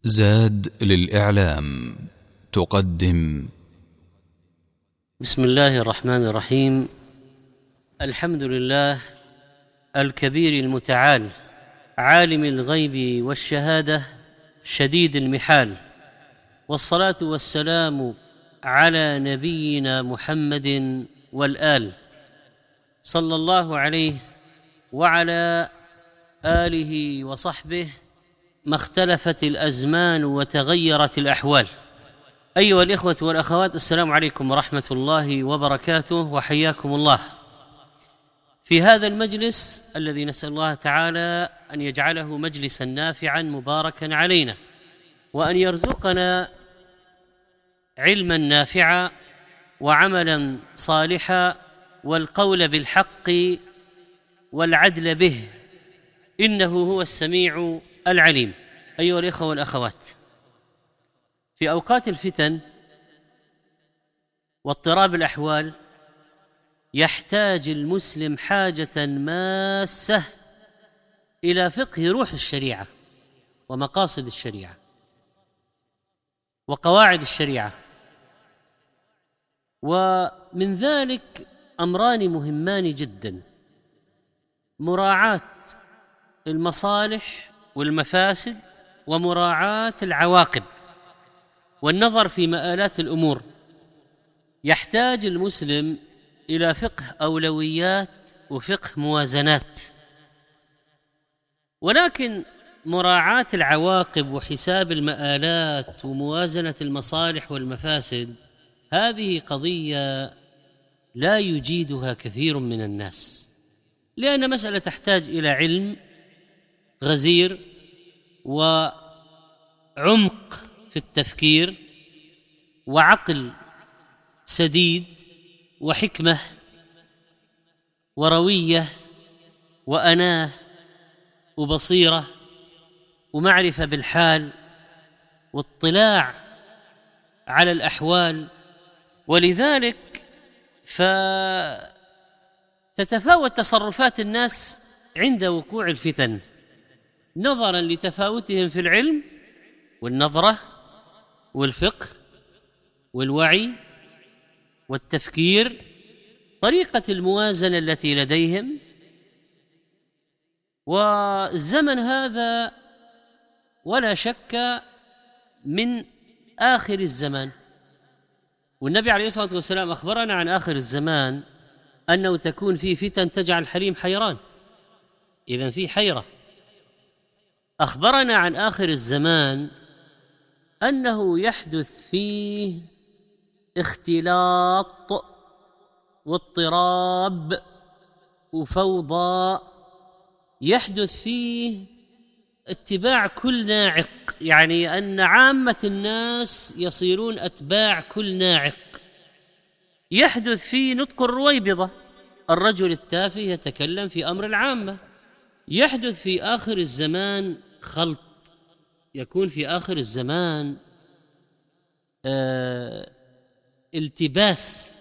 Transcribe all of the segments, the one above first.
زاد للإعلام تقدم. بسم الله الرحمن الرحيم. الحمد لله الكبير المتعال، عالم الغيب والشهادة، شديد المحال، والصلاة والسلام على نبينا محمد والآل، صلى الله عليه وعلى آله وصحبه، ما اختلفت الأزمان وتغيرت الأحوال. أيها الإخوة والأخوات، السلام عليكم ورحمة الله وبركاته، وحياكم الله في هذا المجلس الذي نسأل الله تعالى أن يجعله مجلسا نافعا مباركا علينا، وأن يرزقنا علما نافعا وعملا صالحا والقول بالحق والعدل به، إنه هو السميع العليم. أيها الإخوة والأخوات، في أوقات الفتن واضطراب الأحوال يحتاج المسلم حاجة ماسة إلى فقه روح الشريعة ومقاصد الشريعة وقواعد الشريعة، ومن ذلك أمران مهمان جدا: مراعاة المصالح والمفاسد، ومراعاة العواقب، والنظر في مآلات الأمور. يحتاج المسلم إلى فقه أولويات وفقه موازنات، ولكن مراعاة العواقب وحساب المآلات وموازنة المصالح والمفاسد هذه قضية لا يجيدها كثير من الناس، لأن مسألة تحتاج إلى علم غزير وعمق في التفكير وعقل سديد وحكمة وروية وأناة وبصيرة ومعرفة بالحال واطلاع على الأحوال. ولذلك فتتفاوت تصرفات الناس عند وقوع الفتن نظرا لتفاوتهم في العلم والنظرة والفقه والوعي والتفكير، طريقة الموازنة التي لديهم. والزمن هذا ولا شك من آخر الزمان، والنبي عليه الصلاة والسلام أخبرنا عن آخر الزمان أنه تكون فيه فتن تجعل الحليم حيران، إذن في حيرة. أخبرنا عن آخر الزمان أنه يحدث فيه اختلاط واضطراب وفوضى، يحدث فيه اتباع كل ناعق، يعني أن عامة الناس يصيرون أتباع كل ناعق. يحدث فيه نطق الرويبضة، الرجل التافه يتكلم في أمر العامة. يحدث في آخر الزمان خلط، يكون في آخر الزمان التباس،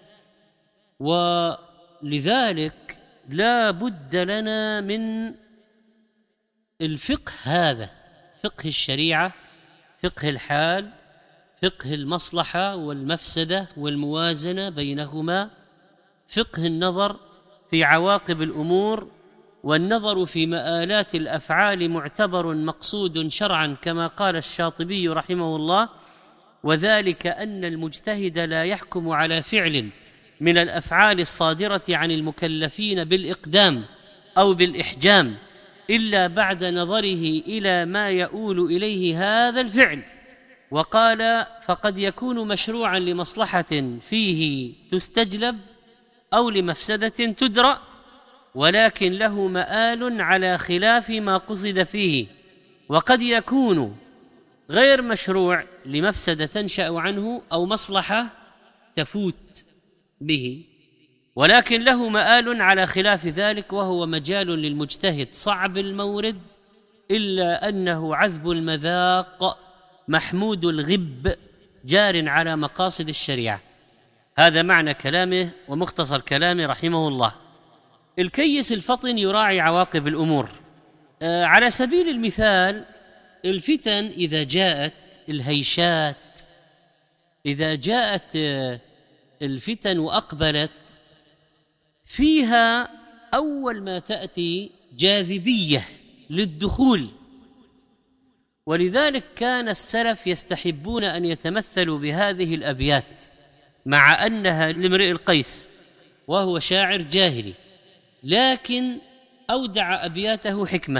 ولذلك لا بد لنا من الفقه هذا، فقه الشريعة، فقه الحال، فقه المصلحة والمفسدة والموازنة بينهما، فقه النظر في عواقب الأمور، والنظر في مآلات الأفعال معتبر مقصود شرعا، كما قال الشاطبي رحمه الله: وذلك أن المجتهد لا يحكم على فعل من الأفعال الصادرة عن المكلفين بالإقدام أو بالإحجام إلا بعد نظره إلى ما يؤول إليه هذا الفعل. وقال: فقد يكون مشروعا لمصلحة فيه تستجلب أو لمفسدة تدرأ، ولكن له مآل على خلاف ما قصد فيه، وقد يكون غير مشروع لمفسدة تنشأ عنه أو مصلحة تفوت به، ولكن له مآل على خلاف ذلك، وهو مجال للمجتهد صعب المورد، إلا أنه عذب المذاق محمود الغب جار على مقاصد الشريعة. هذا معنى كلامه ومختصر كلامه رحمه الله. الكيس الفطن يراعي عواقب الأمور. على سبيل المثال الفتن إذا جاءت الهيشات، إذا جاءت الفتن وأقبلت فيها، أول ما تأتي جاذبية للدخول. ولذلك كان السلف يستحبون أن يتمثلوا بهذه الأبيات، مع أنها لامرئ القيس وهو شاعر جاهلي، لكن أودع أبياته حكمة.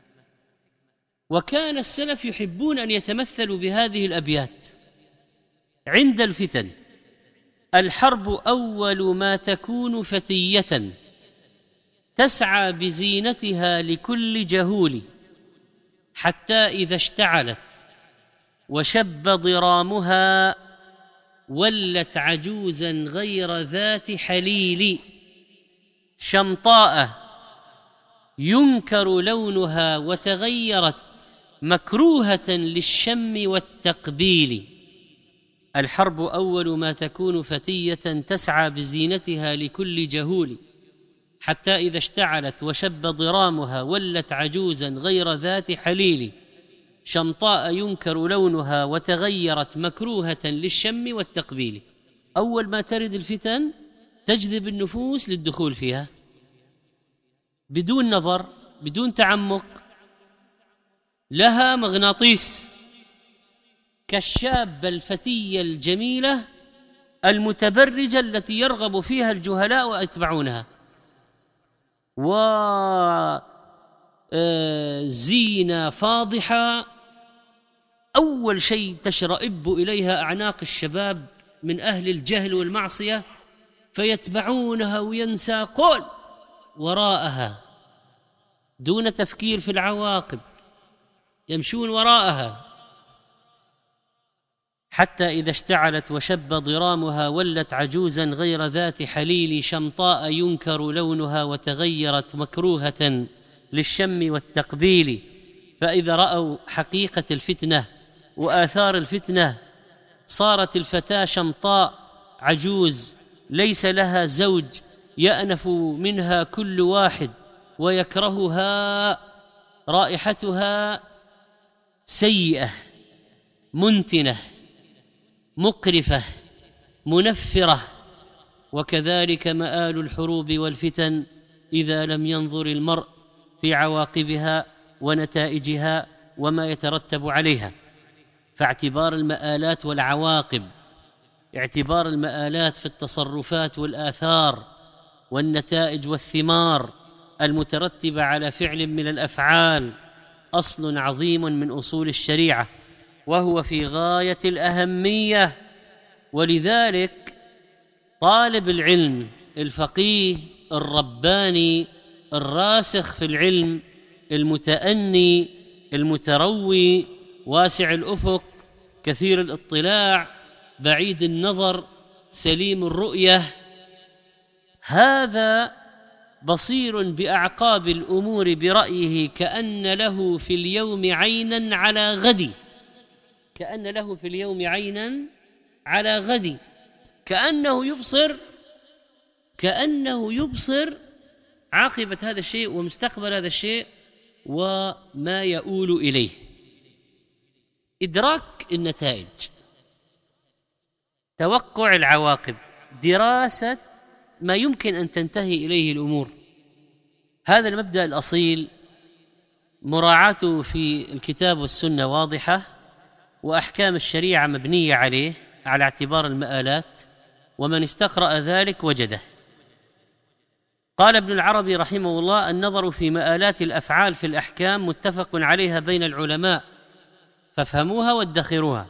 وكان السلف يحبون أن يتمثلوا بهذه الأبيات عند الفتن: الحرب أول ما تكون فتية، تسعى بزينتها لكل جهول، حتى إذا اشتعلت وشب ضرامها، ولت عجوزا غير ذات حليل، شمطاء ينكر لونها وتغيرت مكروهة للشم والتقبيل. الحرب أول ما تكون فتية، تسعى بزينتها لكل جهول، حتى إذا اشتعلت وشب ضرامها، ولت عجوزا غير ذات حليل، شمطاء ينكر لونها وتغيرت مكروهة للشم والتقبيل. أول ما ترد الفتن تجذب النفوس للدخول فيها بدون نظر، بدون تعمق، لها مغناطيس، كالشابة الفتية الجميلة المتبرجة التي يرغب فيها الجهلاء ويتبعونها، وزينة فاضحة أول شيء تشرئب إليها أعناق الشباب من أهل الجهل والمعصية، فيتبعونها وينساقون وراءها دون تفكير في العواقب، يمشون وراءها، حتى إذا اشتعلت وشب ضرامها، ولت عجوزا غير ذات حليل، شمطاء ينكر لونها وتغيرت مكروهة للشم والتقبيل. فإذا رأوا حقيقة الفتنة وآثار الفتنة، صارت الفتاة شمطاء عجوز ليس لها زوج، يأنف منها كل واحد ويكرهها، رائحتها سيئة منتنة مقرفة منفرة. وكذلك مآل الحروب والفتن إذا لم ينظر المرء في عواقبها ونتائجها وما يترتب عليها. فاعتبار المآلات والعواقب، اعتبار المآلات في التصرفات والآثار والنتائج والثمار المترتبة على فعل من الأفعال، أصل عظيم من أصول الشريعة، وهو في غاية الأهمية. ولذلك طالب العلم الفقيه الرباني الراسخ في العلم، المتأني المتروي واسع الأفق كثير الاطلاع بعيد النظر سليم الرؤية، هذا بصير بأعقاب الأمور برأيه، كأن له في اليوم عينا على غد، كأن له في اليوم عينا على غد، كأنه يبصر عاقبة هذا الشيء ومستقبل هذا الشيء وما يؤول إليه. إدراك النتائج، توقع العواقب، دراسة ما يمكن أن تنتهي إليه الأمور، هذا المبدأ الأصيل مراعاته في الكتاب والسنة واضحة، وأحكام الشريعة مبنية عليه على اعتبار المآلات، ومن استقرأ ذلك وجده. قال ابن العربي رحمه الله: النظر في مآلات الأفعال في الأحكام متفق عليها بين العلماء، فافهموها وادخروها.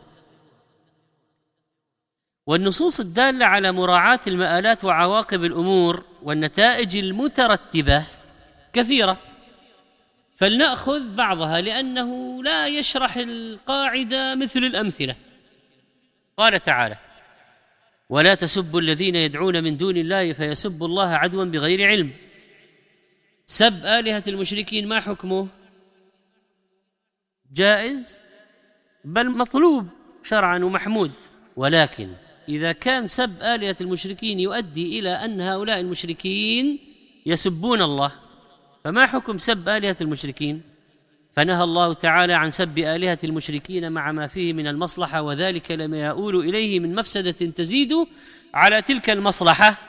والنصوص الدالة على مراعاة المآلات وعواقب الأمور والنتائج المترتبة كثيرة، فلنأخذ بعضها لأنه لا يشرح القاعدة مثل الأمثلة. قال تعالى: ولا تسبوا الذين يدعون من دون الله فيسبوا الله عدوا بغير علم. سب آلهة المشركين ما حكمه؟ جائز بل مطلوب شرعا ومحمود، ولكن إذا كان سب آلهة المشركين يؤدي إلى أن هؤلاء المشركين يسبون الله، فما حكم سب آلهة المشركين؟ فنهى الله تعالى عن سب آلهة المشركين مع ما فيه من المصلحة، وذلك لما يؤول إليه من مفسدة تزيد على تلك المصلحة،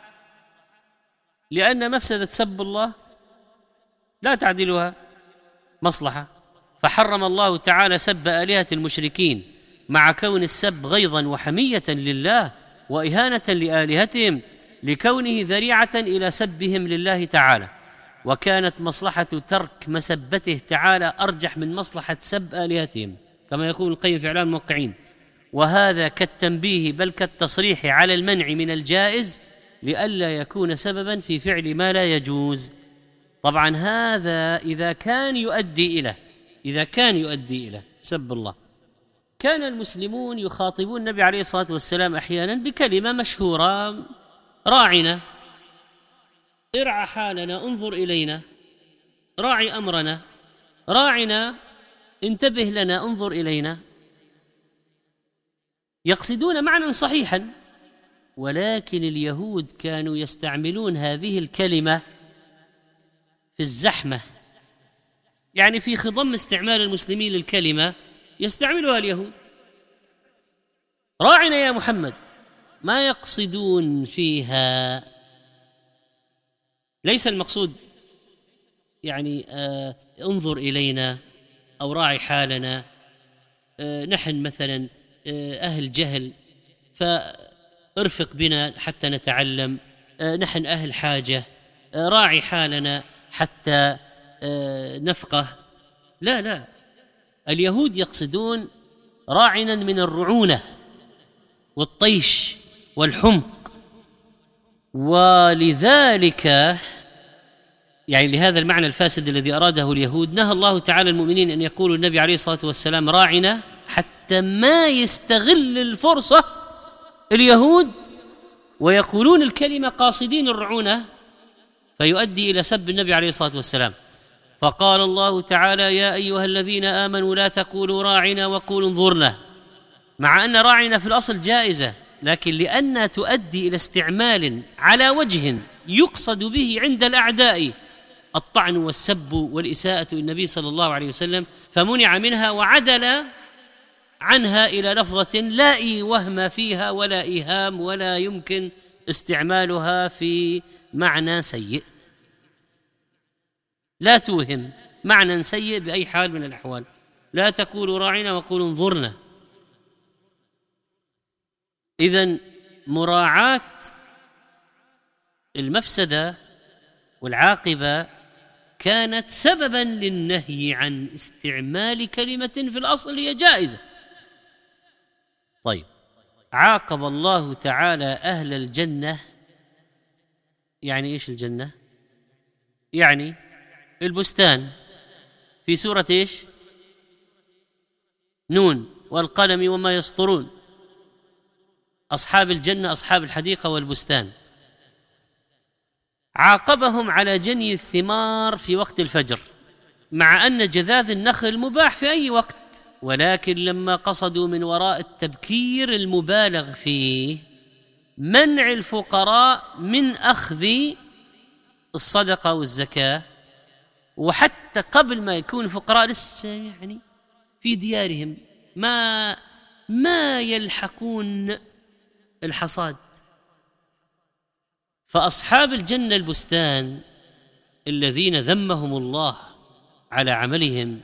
لأن مفسدة سب الله لا تعدلها مصلحة. فحرم الله تعالى سب آلهة المشركين مع كون السب غيظا وحمية لله وإهانة لآلهتهم، لكونه ذريعة إلى سبهم لله تعالى، وكانت مصلحة ترك مسبته تعالى أرجح من مصلحة سب آلهتهم، كما يقول القيم في إعلام الموقعين. وهذا كالتنبيه بل كالتصريح على المنع من الجائز لئلا يكون سببا في فعل ما لا يجوز. طبعا هذا إذا كان يؤدي إلى سب الله. كان المسلمون يخاطبون النبي عليه الصلاة والسلام أحيانا بكلمة مشهورة: راعنا، ارعى حالنا، انظر إلينا، راعي أمرنا، راعنا، انتبه لنا، انظر إلينا. يقصدون معنى صحيحا، ولكن اليهود كانوا يستعملون هذه الكلمة في الزحمة، يعني في خضم استعمال المسلمين للكلمة يستعملها اليهود. راعنا يا محمد، ما يقصدون فيها، ليس المقصود يعني انظر إلينا أو راعي حالنا. نحن مثلا أهل جهل فارفق بنا حتى نتعلم، نحن أهل حاجة، راعي حالنا حتى نفقه. لا، اليهود يقصدون راعنا من الرعونة والطيش والحمق، ولذلك يعني لهذا المعنى الفاسد الذي أراده اليهود نهى الله تعالى المؤمنين أن يقولوا النبي عليه الصلاة والسلام راعنا، حتى ما يستغل الفرصة اليهود ويقولون الكلمة قاصدين الرعونة فيؤدي إلى سب النبي عليه الصلاة والسلام. فقال الله تعالى: يا أيها الذين آمنوا لا تقولوا راعنا وقولوا انظرنا، مع أن راعنا في الأصل جائزة، لكن لأنها تؤدي إلى استعمال على وجه يقصد به عند الأعداء الطعن والسب والإساءة للنبي صلى الله عليه وسلم، فمنع منها وعدل عنها إلى لفظة لا وهم فيها ولا إيهام، ولا يمكن استعمالها في معنى سيء، لا توهم معنى سيء بأي حال من الأحوال. لا تقولوا راعنا وقولوا انظرنا. إذن مراعاة المفسدة والعاقبة كانت سببا للنهي عن استعمال كلمة في الأصل هي جائزة. طيب، عاقب الله تعالى أهل الجنة، يعني إيش الجنة؟ يعني البستان في سورة إيش؟ نون والقلم وما يسطرون. أصحاب الجنة أصحاب الحديقة والبستان، عاقبهم على جني الثمار في وقت الفجر، مع أن جذاذ النخل مباح في أي وقت، ولكن لما قصدوا من وراء التبكير المبالغ فيه منع الفقراء من أخذ الصدقة والزكاة، وحتى قبل ما يكون الفقراء لسه يعني في ديارهم ما يلحقون الحصاد. فأصحاب الجنة البستان الذين ذمهم الله على عملهم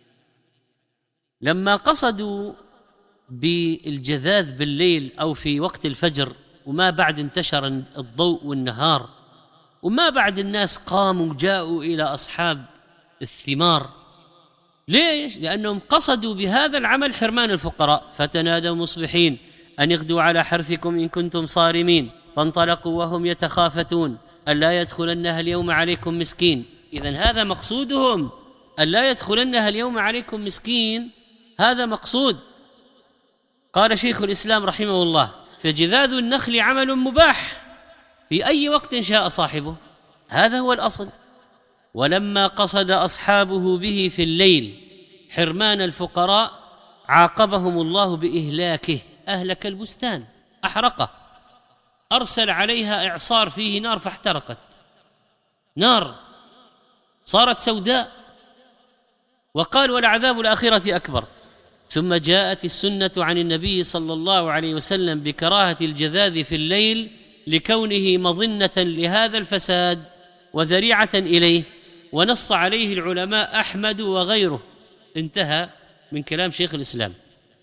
لما قصدوا بالجذاذ بالليل أو في وقت الفجر، وما بعد انتشر الضوء والنهار، وما بعد الناس قاموا جاءوا إلى أصحاب الثمار. ليش؟ لأنهم قصدوا بهذا العمل حرمان الفقراء. فتنادوا مصبحين أن اغدوا على حرثكم إن كنتم صارمين، فانطلقوا وهم يتخافتون ألا يدخلنها اليوم عليكم مسكين. إذن هذا مقصودهم، ألا يدخلنها اليوم عليكم مسكين، هذا مقصود. قال شيخ الإسلام رحمه الله: فجذاذ النخل عمل مباح في أي وقت شاء صاحبه، هذا هو الأصل. ولما قصد أصحابه به في الليل حرمان الفقراء عاقبهم الله بإهلاكه، أهلك البستان، أحرقه، أرسل عليها إعصار فيه نار فاحترقت، نار صارت سوداء. وقال ولعذاب الآخرة أكبر. ثم جاءت السنة عن النبي صلى الله عليه وسلم بكراهة الجذاذ في الليل لكونه مظنة لهذا الفساد وذريعة إليه، ونص عليه العلماء أحمد وغيره. انتهى من كلام شيخ الإسلام.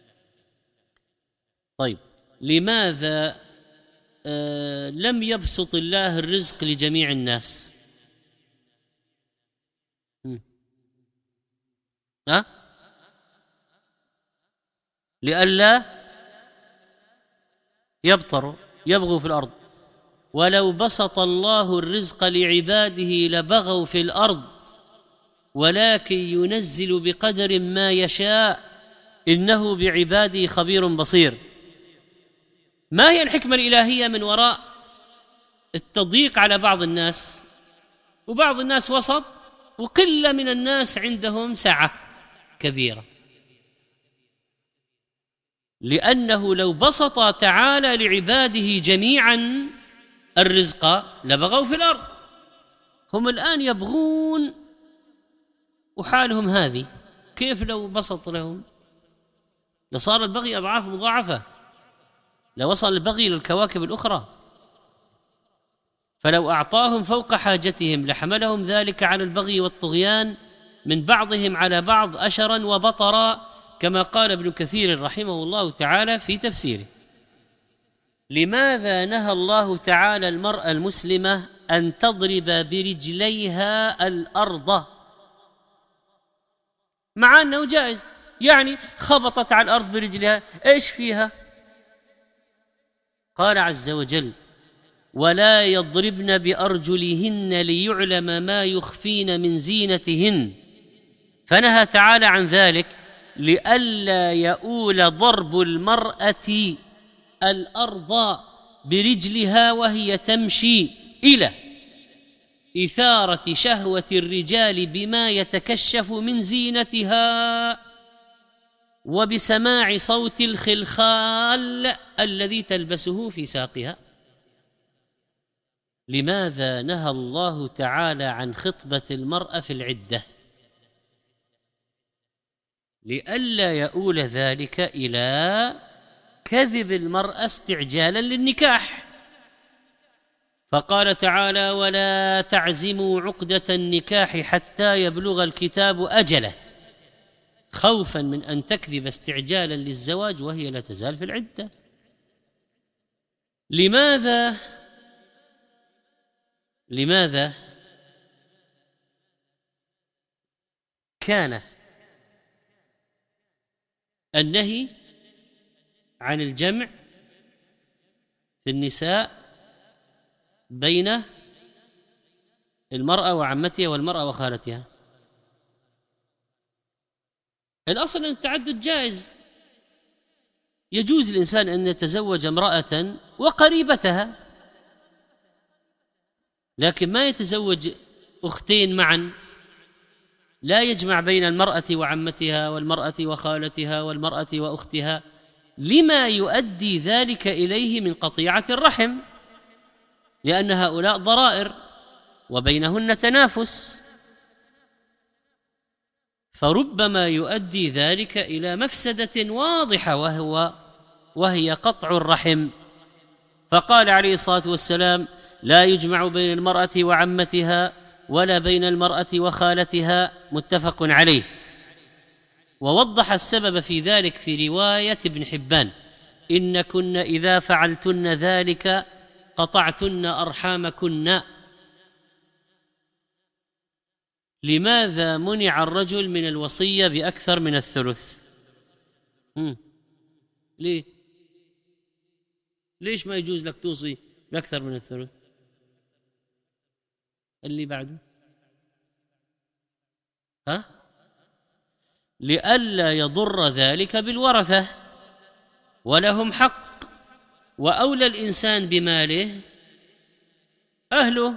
طيب، لماذا لم يبسط الله الرزق لجميع الناس؟ لئلا يبغوا في الأرض. ولو بسط الله الرزق لعباده لبغوا في الأرض، ولكن ينزل بقدر ما يشاء، إنه بعباده خبير بصير. ما هي الحكمة الإلهية من وراء التضييق على بعض الناس؟ وبعض الناس وسط، وقلة من الناس عندهم سعة كبيرة. لأنه لو بسط تعالى لعباده جميعا الرزق لبغوا في الأرض. هم الآن يبغون وحالهم هذه، كيف لو بسط لهم؟ لصار البغي أضعاف مضاعفة، لوصل البغي للكواكب الأخرى. فلو أعطاهم فوق حاجتهم لحملهم ذلك على البغي والطغيان من بعضهم على بعض أشرا وبطرا، كما قال ابن كثير رحمه الله تعالى في تفسيره. لماذا نهى الله تعالى المرأة المسلمة أن تضرب برجليها الأرض مع أنه جائز؟ يعني خبطت على الأرض برجلها، إيش فيها؟ قال عز وجل: ولا يضربن بأرجلهن ليعلم ما يخفين من زينتهن. فنهى تعالى عن ذلك لئلا يؤول ضرب المرأة الأرض برجلها وهي تمشي إلى إثارة شهوة الرجال بما يتكشف من زينتها وبسماع صوت الخلخال الذي تلبسه في ساقها. لماذا نهى الله تعالى عن خطبة المرأة في العدة؟ لئلا يؤول ذلك إلى كذب المرأة استعجالا للنكاح. فقال تعالى: ولا تعزموا عقدة النكاح حتى يبلغ الكتاب أجله، خوفا من أن تكذب استعجالا للزواج وهي لا تزال في العدة. لماذا كان النهي عن الجمع في النساء بين المرأة وعمتها والمرأة وخالتها؟ الأصل أن التعدد جائز، يجوز الإنسان أن يتزوج امرأة وقريبتها، لكن ما يتزوج أختين معا، لا يجمع بين المرأة وعمتها والمرأة وخالتها والمرأة وأختها، لما يؤدي ذلك إليه من قطيعة الرحم، لأن هؤلاء ضرائر وبينهن تنافس، فربما يؤدي ذلك إلى مفسدة واضحة وهي قطع الرحم. فقال عليه الصلاة والسلام: لا يجمع بين المرأة وعمتها ولا بين المرأة وخالتها، متفق عليه. ووضح السبب في ذلك في رواية ابن حبان: إن كن إذا فعلتن ذلك قطعتن أرحامكن. لماذا منع الرجل من الوصية بأكثر من الثلث؟ ليش ما يجوز لك توصي بأكثر من الثلث؟ اللي بعده لئلا يضر ذلك بالورثة، ولهم حق، وأولى الإنسان بماله أهله،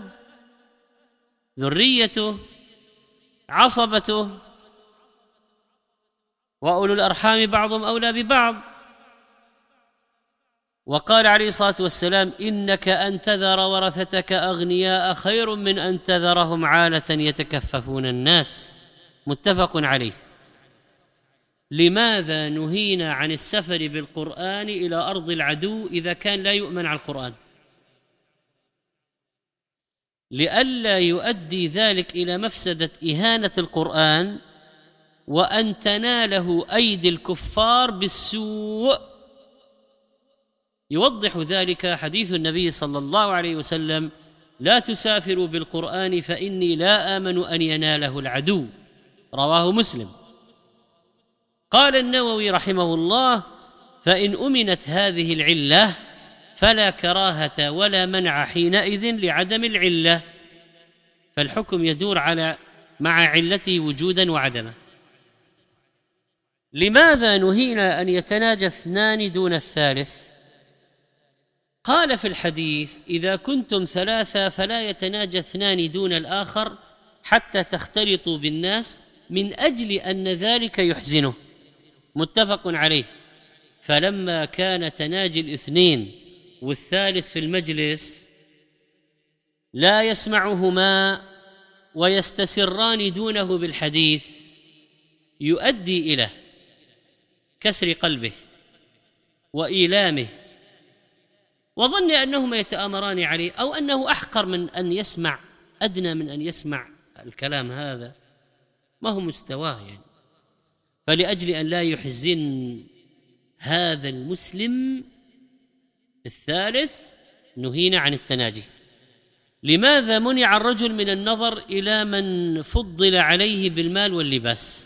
ذريته، عصبته، وأولو الأرحام بعضهم أولى ببعض. وقال عليه الصلاة والسلام: إنك أن تذر ورثتك أغنياء خير من أن تذرهم عالة يتكففون الناس، متفق عليه. لماذا نهينا عن السفر بالقرآن إلى أرض العدو إذا كان لا يؤمن على القرآن؟ لئلا يؤدي ذلك إلى مفسدة إهانة القرآن وأن تناله أيدي الكفار بالسوء. يوضح ذلك حديث النبي صلى الله عليه وسلم: لا تسافروا بالقرآن فإني لا آمن أن يناله العدو، رواه مسلم. قال النووي رحمه الله: فإن أمنت هذه العلة فلا كراهة ولا منع حينئذ لعدم العلة، فالحكم يدور مع علته وجودا وعدما. لماذا نهينا أن يتناجى اثنان دون الثالث؟ قال في الحديث: إذا كنتم ثلاثة فلا يتناجى اثنان دون الآخر حتى تختلطوا بالناس، من أجل أن ذلك يحزنه، متفق عليه. فلما كان تناجي الاثنين والثالث في المجلس لا يسمعهما ويستسران دونه بالحديث، يؤدي إلى كسر قلبه وإيلامه، وظن أنهما يتآمران عليه، أو أنه أحقر من أن يسمع، أدنى من أن يسمع الكلام هذا، ما هو مستواه يعني. فلأجل أن لا يحزن هذا المسلم الثالث نهينا عن التناجي. لماذا منع الرجل من النظر إلى من فضل عليه بالمال واللباس؟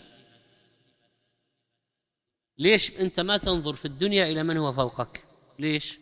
ليش أنت ما تنظر في الدنيا إلى من هو فوقك؟ ليش؟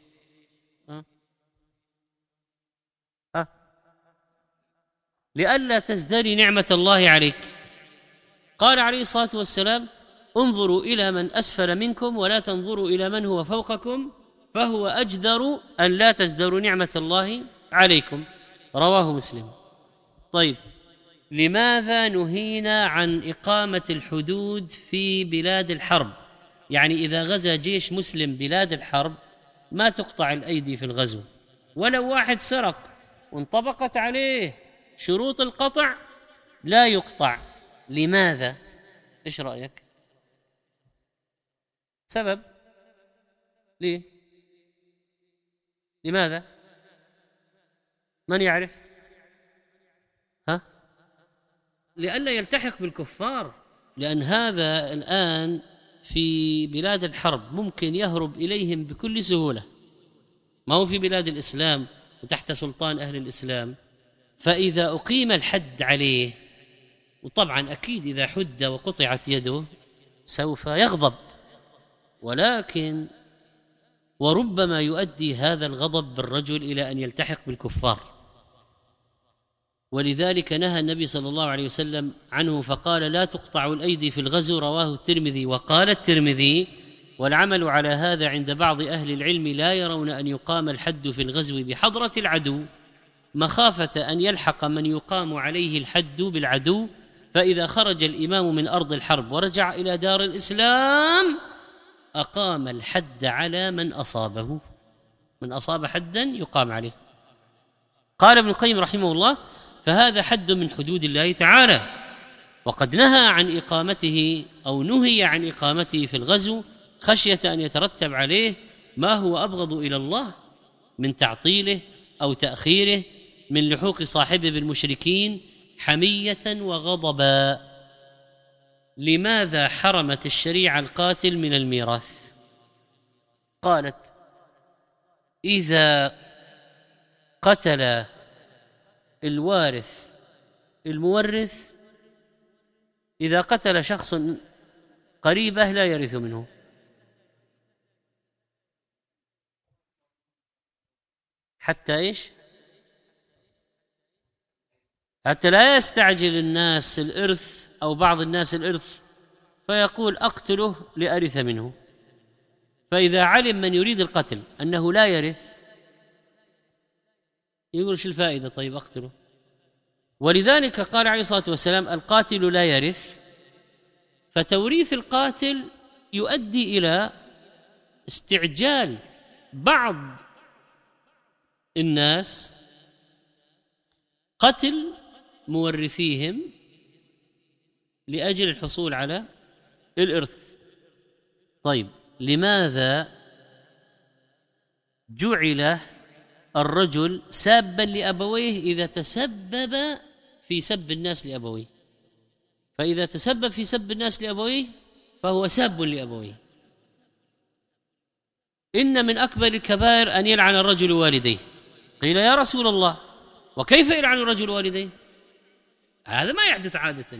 لئلا تزدري نعمة الله عليك. قال عليه الصلاة والسلام: انظروا إلى من أسفل منكم ولا تنظروا إلى من هو فوقكم، فهو أجدر أن لا تزدروا نعمة الله عليكم، رواه مسلم. طيب، لماذا نهينا عن إقامة الحدود في بلاد الحرب؟ يعني إذا غزا جيش مسلم بلاد الحرب ما تقطع الأيدي في الغزو، ولو واحد سرق وانطبقت عليه شروط القطع لا يقطع. لماذا؟ إيش رأيك؟ سبب؟ ليه؟ لماذا؟ من يعرف؟ لئلا يلتحق بالكفار، لأن هذا الآن في بلاد الحرب ممكن يهرب إليهم بكل سهولة، ما هو في بلاد الإسلام وتحت سلطان أهل الإسلام. فإذا أقيم الحد عليه، وطبعا أكيد إذا حد وقطعت يده سوف يغضب، ولكن وربما يؤدي هذا الغضب بالرجل إلى أن يلتحق بالكفار، ولذلك نهى النبي صلى الله عليه وسلم عنه فقال: لا تقطع الأيدي في الغزو، رواه الترمذي. وقال الترمذي: والعمل على هذا عند بعض أهل العلم لا يرون أن يقام الحد في الغزو بحضرة العدو، مخافة أن يلحق من يقام عليه الحد بالعدو، فإذا خرج الإمام من أرض الحرب ورجع إلى دار الإسلام أقام الحد على من أصابه، من أصاب حدا يقام عليه. قال ابن القيم رحمه الله: فهذا حد من حدود الله تعالى، وقد نهى عن إقامته أو نهي عن إقامته في الغزو خشية أن يترتب عليه ما هو أبغض إلى الله من تعطيله أو تأخيره، من لحوق صاحبه بالمشركين حمية وغضبا. لماذا حرمت الشريعة القاتل من الميراث؟ قالت: إذا قتل الوارث المورث، إذا قتل شخص قريبه لا يرث منه. حتى إيش؟ حتى لا يستعجل الناس الإرث أو بعض الناس الإرث فيقول: أقتله لأرث منه، فإذا علم من يريد القتل أنه لا يرث يقول: شو الفائدة؟ طيب أقتله. ولذلك قال عليه الصلاة والسلام: القاتل لا يرث. فتوريث القاتل يؤدي إلى استعجال بعض الناس قتل مورثيهم لأجل الحصول على الإرث. طيب لماذا جعل الرجل سابا لأبويه إذا تسبب في سب الناس لأبويه؟ فإذا تسبب في سب الناس لأبويه فهو ساب لأبويه. إن من أكبر الكبائر أن يلعن الرجل والديه. قيل يا رسول الله وكيف يلعن الرجل والديه؟ هذا ما يحدث عادة.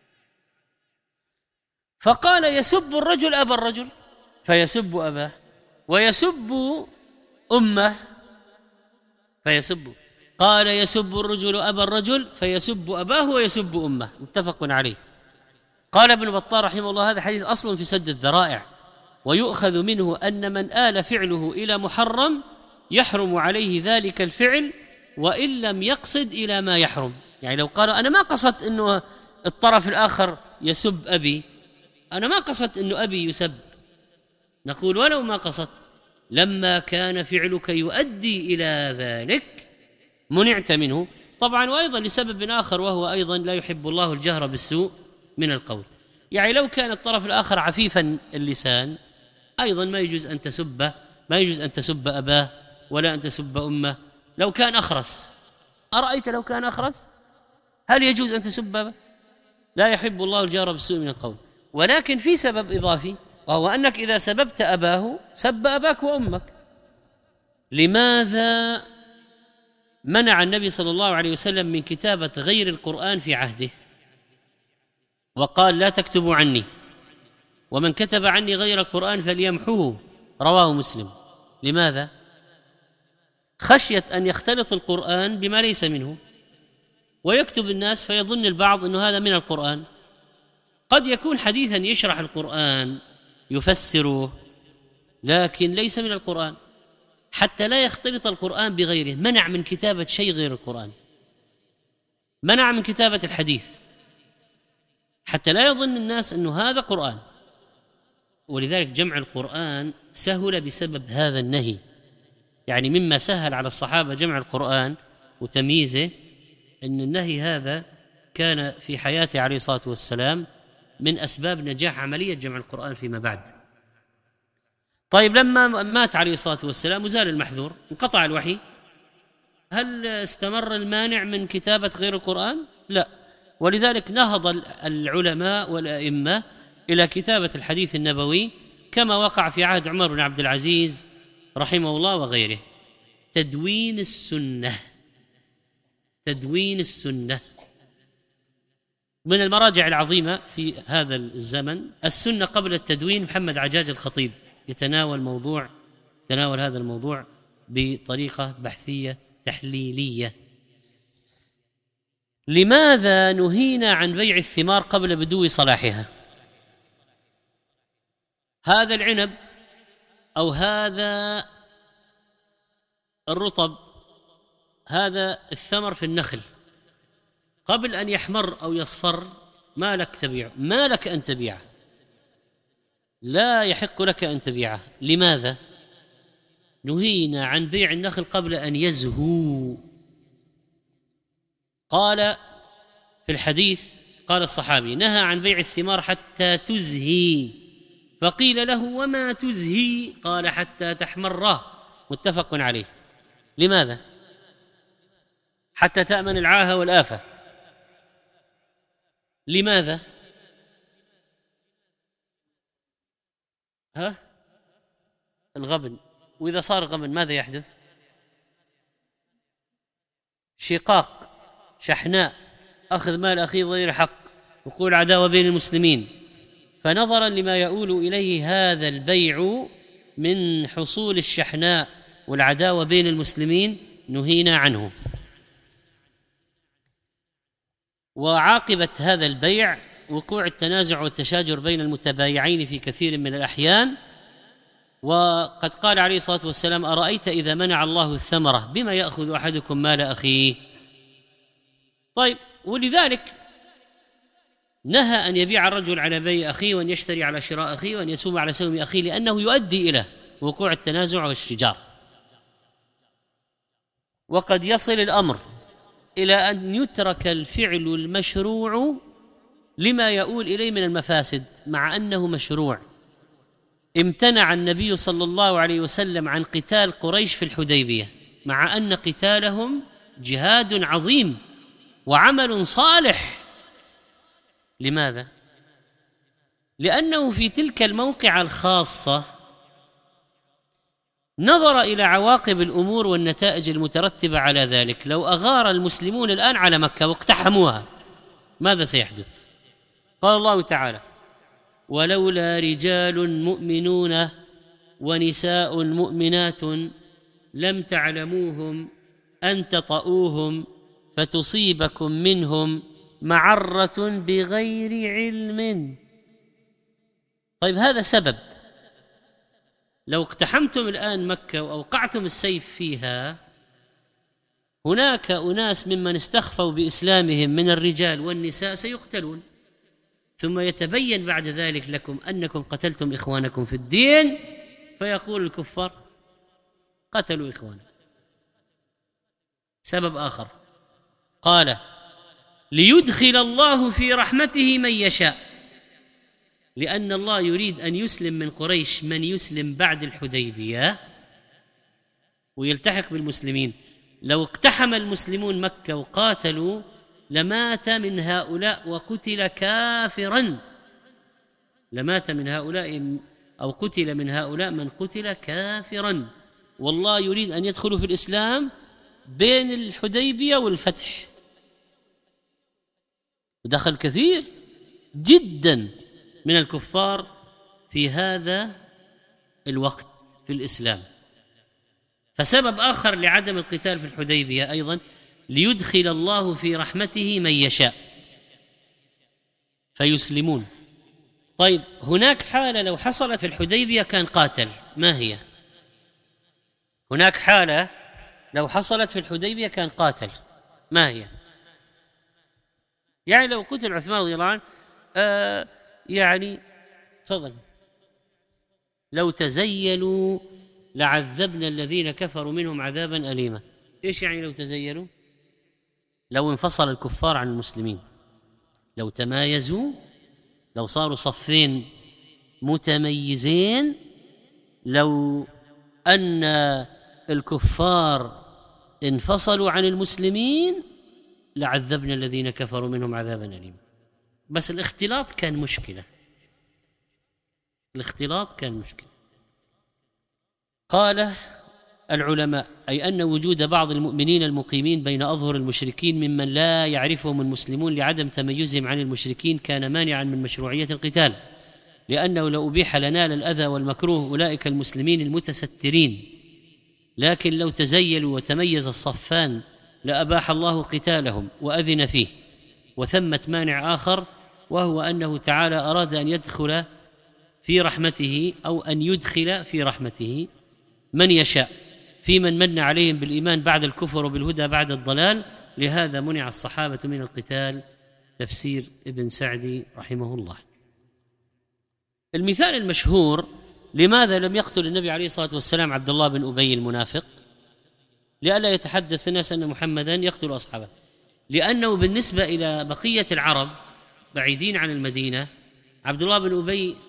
فقال يسب الرجل أبا الرجل فيسب أباه، ويسب أمه فيسب. قال يسب الرجل أبا الرجل فيسب أباه ويسب أمه، متفق عليه. قال ابن بطال رحمه الله هذا حديث أصل في سد الذرائع، ويؤخذ منه أن من آل فعله إلى محرم يحرم عليه ذلك الفعل وإن لم يقصد إلى ما يحرم. يعني لو قال أنا ما قصدت أنه الطرف الآخر يسب أبي، أنا ما قصدت أنه أبي يسب، نقول ولو ما قصدت لما كان فعلك يؤدي إلى ذلك منعت منه. طبعا وأيضا لسبب آخر، وهو أيضا لا يحب الله الجهر بالسوء من القول. يعني لو كان الطرف الآخر عفيفا اللسان أيضا ما يجوز أن تسبه، ما يجوز أن تسب أباه ولا أن تسب أمه. لو كان أخرس، أرأيت لو كان أخرس هل يجوز أن تسب أباه؟ لا يحب الله الجهر بالسوء من القول. ولكن في سبب إضافي، وهو أنك إذا سببت أباه سب أباك وأمك. لماذا منع النبي صلى الله عليه وسلم من كتابة غير القرآن في عهده، وقال لا تكتبوا عني، ومن كتب عني غير القرآن فليمحوه؟ رواه مسلم. لماذا؟ خشية أن يختلط القرآن بما ليس منه ويكتب الناس فيظن البعض أنه هذا من القرآن. قد يكون حديثا يشرح القرآن يفسره لكن ليس من القرآن، حتى لا يختلط القرآن بغيره. منع من كتابة شيء غير القرآن، منع من كتابة الحديث حتى لا يظن الناس أنه هذا قرآن. ولذلك جمع القرآن سهل بسبب هذا النهي. يعني مما سهل على الصحابة جمع القرآن وتمييزه أن النهي هذا كان في حياته عليه الصلاة والسلام من أسباب نجاح عملية جمع القرآن فيما بعد. طيب لما مات عليه الصلاة والسلام وزال المحذور، انقطع الوحي، هل استمر المانع من كتابة غير القرآن؟ لا. ولذلك نهض العلماء والأئمة إلى كتابة الحديث النبوي كما وقع في عهد عمر بن عبد العزيز رحمه الله وغيره. تدوين السنة، تدوين السنة من المراجع العظيمة في هذا الزمن. السنة قبل التدوين محمد عجاج الخطيب يتناول هذا الموضوع بطريقة بحثية تحليلية. لماذا نهينا عن بيع الثمار قبل بدو صلاحها؟ هذا العنب أو هذا الرطب، هذا الثمر في النخل، قبل أن يحمر أو يصفر ما لك تبيعه، ما لك أن تبيعه، لا يحق لك أن تبيعه. لماذا؟ نهينا عن بيع النخل قبل أن يزهو. قال في الحديث، قال الصحابي نهى عن بيع الثمار حتى تزهي، فقيل له وما تزهي؟ قال حتى تحمر، متفق عليه. لماذا؟ حتى تأمن العاهة والآفة. لماذا؟ الغبن. وإذا صار غبن ماذا يحدث؟ شقاق، شحناء، أخذ مال أخيه غير حق، وقوع عداوة بين المسلمين. فنظرا لما يؤول إليه هذا البيع من حصول الشحناء والعداوة بين المسلمين نهينا عنه. وعاقبة هذا البيع وقوع التنازع والتشاجر بين المتبايعين في كثير من الأحيان. وقد قال عليه الصلاة والسلام أرأيت إذا منع الله الثمرة بما يأخذ أحدكم مال أخيه؟ طيب، ولذلك نهى أن يبيع الرجل على بيع أخيه وأن يشتري على شراء أخيه وأن يسوم على سوم أخيه، لأنه يؤدي إلى وقوع التنازع والشجار. وقد يصل الأمر إلى أن يترك الفعل المشروع لما يؤول إليه من المفاسد مع أنه مشروع. امتنع النبي صلى الله عليه وسلم عن قتال قريش في الحديبية، مع أن قتالهم جهاد عظيم وعمل صالح. لماذا؟ لأنه في تلك الموقعة الخاصة نظر إلى عواقب الأمور والنتائج المترتبة على ذلك. لو أغار المسلمون الآن على مكة واقتحموها ماذا سيحدث؟ قال الله تعالى: ولولا رجال مؤمنون ونساء مؤمنات لم تعلموهم أن تطؤوهم فتصيبكم منهم معرة بغير علم. طيب هذا سبب. لو اقتحمتم الآن مكة وأوقعتم السيف فيها، هناك أناس ممن استخفوا بإسلامهم من الرجال والنساء سيقتلون، ثم يتبين بعد ذلك لكم أنكم قتلتم إخوانكم في الدين، فيقول الكفار قتلوا إخوانا. سبب آخر قال: ليدخل الله في رحمته من يشاء، لأن الله يريد أن يسلم من قريش من يسلم بعد الحديبية ويلتحق بالمسلمين. لو اقتحم المسلمون مكة وقاتلوا لمات من هؤلاء وقتل كافرا، لمات من هؤلاء أو قتل من هؤلاء من قتل كافرا، والله يريد أن يدخلوا في الإسلام بين الحديبية والفتح. ودخل كثير جدا من الكفار في هذا الوقت في الإسلام. فسبب آخر لعدم القتال في الحديبية أيضا: ليدخل الله في رحمته من يشاء فيسلمون. طيب هناك حالة لو حصل في الحديبية كان قاتل، ما هي؟ هناك حالة لو حصلت في الحديبية كان قاتل، ما هي؟ يعني لو قتل عثمان رضي الله عنه يعني تفضل، لو تزيلوا لعذبنا الذين كفروا منهم عذابا أليما. إيش يعني لو تزيلوا؟ لو انفصل الكفار عن المسلمين، لو تمايزوا، لو صاروا صفين متميزين، لو أن الكفار انفصلوا عن المسلمين لعذبنا الذين كفروا منهم عذابا أليما. بس الاختلاط كان مشكلة، الاختلاط كان مشكلة. قال العلماء: أي أن وجود بعض المؤمنين المقيمين بين أظهر المشركين ممن لا يعرفهم المسلمون لعدم تميزهم عن المشركين كان مانعا من مشروعية القتال، لأنه لو أبيح لنال الأذى والمكروه أولئك المسلمين المتسترين، لكن لو تزيلوا وتميز الصفان لأباح الله قتالهم وأذن فيه. وثمة مانع آخر، وهو أنه تعالى أراد أن يدخل في رحمته أو أن يدخل في رحمته من يشاء في من من عليهم بالإيمان بعد الكفر وبالهدى بعد الضلال، لهذا منع الصحابة من القتال. تفسير ابن سعدي رحمه الله. المثال المشهور: لماذا لم يقتل النبي عليه الصلاة والسلام عبد الله بن أبي المنافق؟ لئلا يتحدث الناس أن محمدا يقتل أصحابه. لأنه بالنسبة إلى بقية العرب بعيدين عن المدينة، عبد الله بن أبي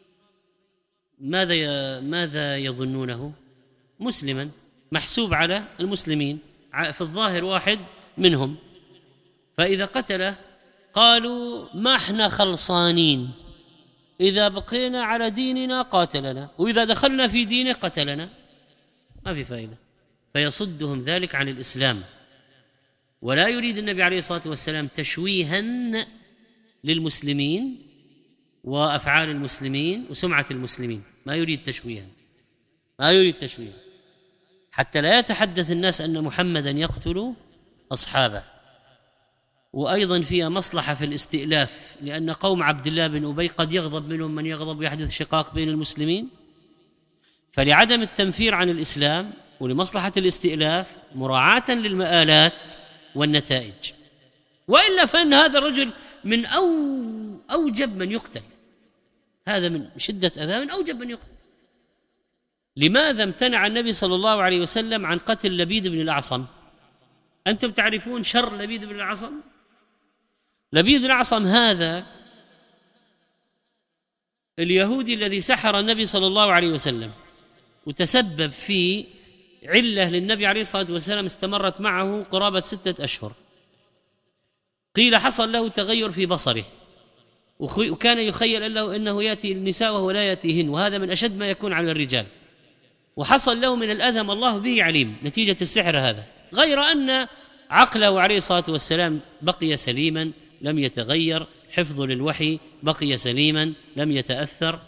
ماذا يظنونه؟ مسلما محسوب على المسلمين، في الظاهر واحد منهم، فإذا قتله قالوا ما احنا خلصانين، إذا بقينا على ديننا قاتلنا، وإذا دخلنا في دينه قتلنا، ما في فائدة. فيصدهم ذلك عن الإسلام. ولا يريد النبي عليه الصلاة والسلام تشويها للمسلمين وأفعال المسلمين وسمعة المسلمين، ما يريد تشويها، ما يريد تشويها، حتى لا يتحدث الناس أن محمدا يقتل أصحابه. وأيضا فيها مصلحة في الاستئلاف، لأن قوم عبد الله بن أبي قد يغضب منهم من يغضب ويحدث شقاق بين المسلمين، فلعدم التنفير عن الإسلام ولمصلحة الاستئلاف مراعاة للمآلات والنتائج. وإلا فإن هذا الرجل من أوجب من يقتل، هذا من شدة أذى من أوجب من يقتل. لماذا امتنع النبي صلى الله عليه وسلم عن قتل لبيد بن الأعصم؟ أنتم تعرفون شر لبيد بن الأعصم؟ لبيد بن الأعصم هذا اليهودي الذي سحر النبي صلى الله عليه وسلم وتسبب في علة للنبي عليه الصلاة والسلام استمرت معه قرابة 6 أشهر، قيل حصل له تغير في بصره، وكان يخيل له أنه يأتي النساء وهو لا يأتيهن، وهذا من أشد ما يكون على الرجال، وحصل له من الأذى ما الله به عليم نتيجة السحر هذا، غير أن عقله عليه الصلاة والسلام بقي سليما لم يتغير، حفظ للوحي بقي سليما لم يتأثر.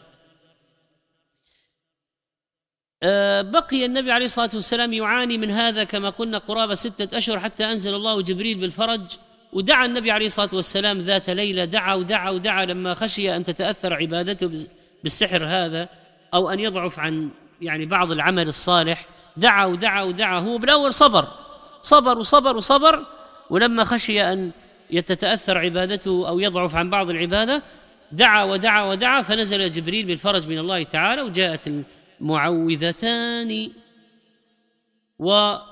بقي النبي عليه الصلاة والسلام يعاني من هذا كما قلنا قرابة 6 أشهر، حتى أنزل الله جبريل بالفرج، ودعا النبي عليه الصلاة والسلام ذات ليلة، دعا ودعا ودعا لما خشي أن تتأثر عبادته بالسحر هذا أو أن يضعف عن يعني بعض العمل الصالح، دعا ودعا ودعا. هو بالأول صبر وصبر وصبر، ولما خشي أن يتتأثر عبادته أو يضعف عن بعض العبادة دعا ودعا ودعا، فنزل جبريل بالفرج من الله تعالى، وجاءت المعوذتان، ورقى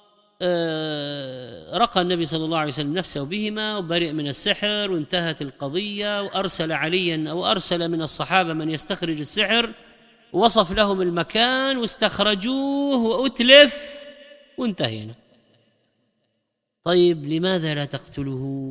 النبي صلى الله عليه وسلم نفسه بهما وبرئ من السحر، وانتهت القضية، وأرسل عليا أو أرسل من الصحابة من يستخرج السحر، وصف لهم المكان واستخرجوه وأتلف وانتهينا. طيب لماذا لا تقتله؟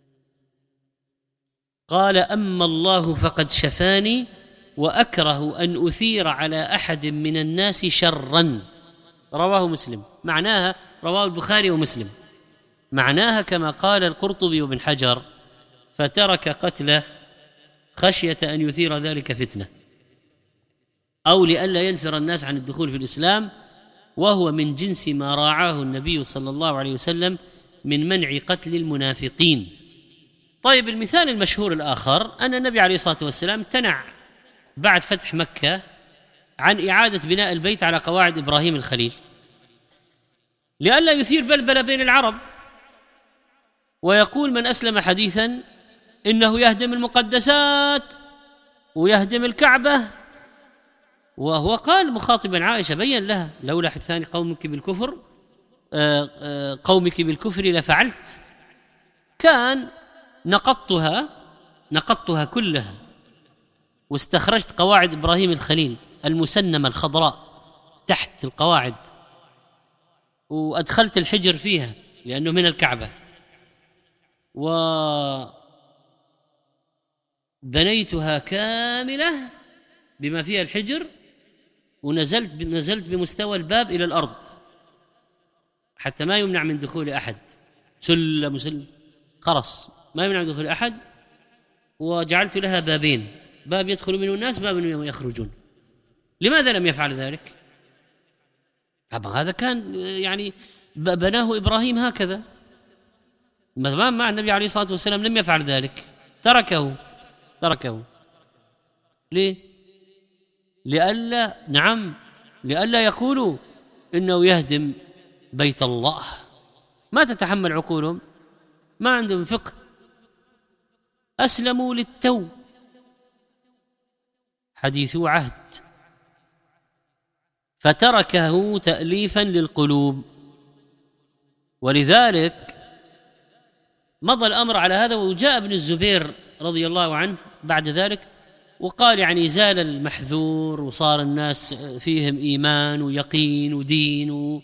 قال أما الله فقد شفاني وأكره أن أثير على أحد من الناس شرا، رواه مسلم. معناها رواه البخاري ومسلم، معناها كما قال القرطبي وابن حجر: فترك قتله خشية أن يثير ذلك فتنة، أو لئلا ينفر الناس عن الدخول في الإسلام، وهو من جنس ما راعاه النبي صلى الله عليه وسلم من منع قتل المنافقين. طيب المثال المشهور الآخر أن النبي عليه الصلاة والسلام امتنع بعد فتح مكة عن إعادة بناء البيت على قواعد إبراهيم الخليل لئلا يثير بلبلة بين العرب، ويقول من أسلم حديثا إنه يهدم المقدسات ويهدم الكعبة، وهو قال مخاطبا عائشة بين لها: لولا حدثان قومك بالكفر لفعلت. كان نقضتها كلها، واستخرجت قواعد إبراهيم الخليل المسنمة الخضراء تحت القواعد، وأدخلت الحجر فيها لأنه من الكعبة، وبنيتها كاملة بما فيها الحجر، ونزلت بمستوى الباب إلى الأرض حتى ما يمنع من دخول أحد، سلم خرس ما يمنع من دخول أحد، وجعلت لها بابين، باب يدخل منه الناس، باب يخرجون. لماذا لم يفعل ذلك؟ هذا كان يعني بناه إبراهيم هكذا، مع النبي عليه الصلاة والسلام لم يفعل ذلك، تركه. ليه؟ لئلا يقولوا إنه يهدم بيت الله، ما تتحمل عقولهم، ما عندهم فقه، أسلموا للتو، حديثو عهد، فتركه تأليفا للقلوب. ولذلك مضى الأمر على هذا، وجاء ابن الزبير رضي الله عنه بعد ذلك وقال يعني زال المحذور، وصار الناس فيهم إيمان ويقين ودين،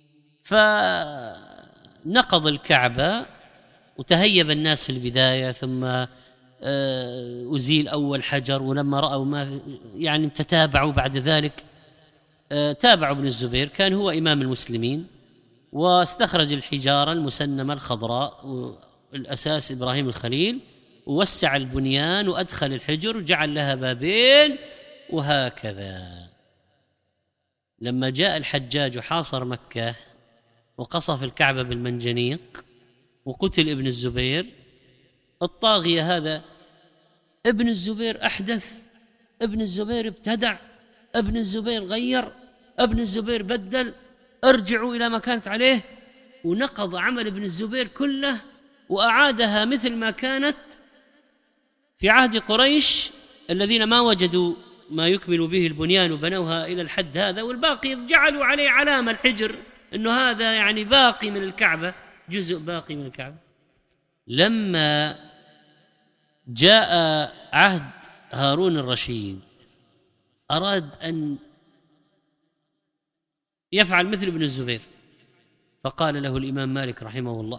فنقض الكعبة وتهيب الناس في البداية، ثم أزيل أول حجر، ولما رأوا ما يعني تتابعوا بعد ذلك، تابعوا ابن الزبير، كان هو إمام المسلمين، واستخرج الحجارة المسنمة الخضراء والأساس إبراهيم الخليل، ووسع البنيان وأدخل الحجر وجعل لها بابين، وهكذا. لما جاء الحجاج وحاصر مكة وقصف الكعبة بالمنجنيق وقتل ابن الزبير الطاغية هذا، ابن الزبير أحدث، ابن الزبير ابتدع، ابن الزبير غير، ابن الزبير بدل، ارجعوا إلى ما كانت عليه، ونقض عمل ابن الزبير كله وأعادها مثل ما كانت في عهد قريش الذين ما وجدوا ما يكمل به البنيان وبنوها إلى الحد هذا، والباقي جعلوا عليه علامة الحجر أنه هذا يعني باقي من الكعبة، جزء باقي من الكعبة. لما جاء عهد هارون الرشيد أراد أن يفعل مثل ابن الزبير، فقال له الإمام مالك رحمه الله: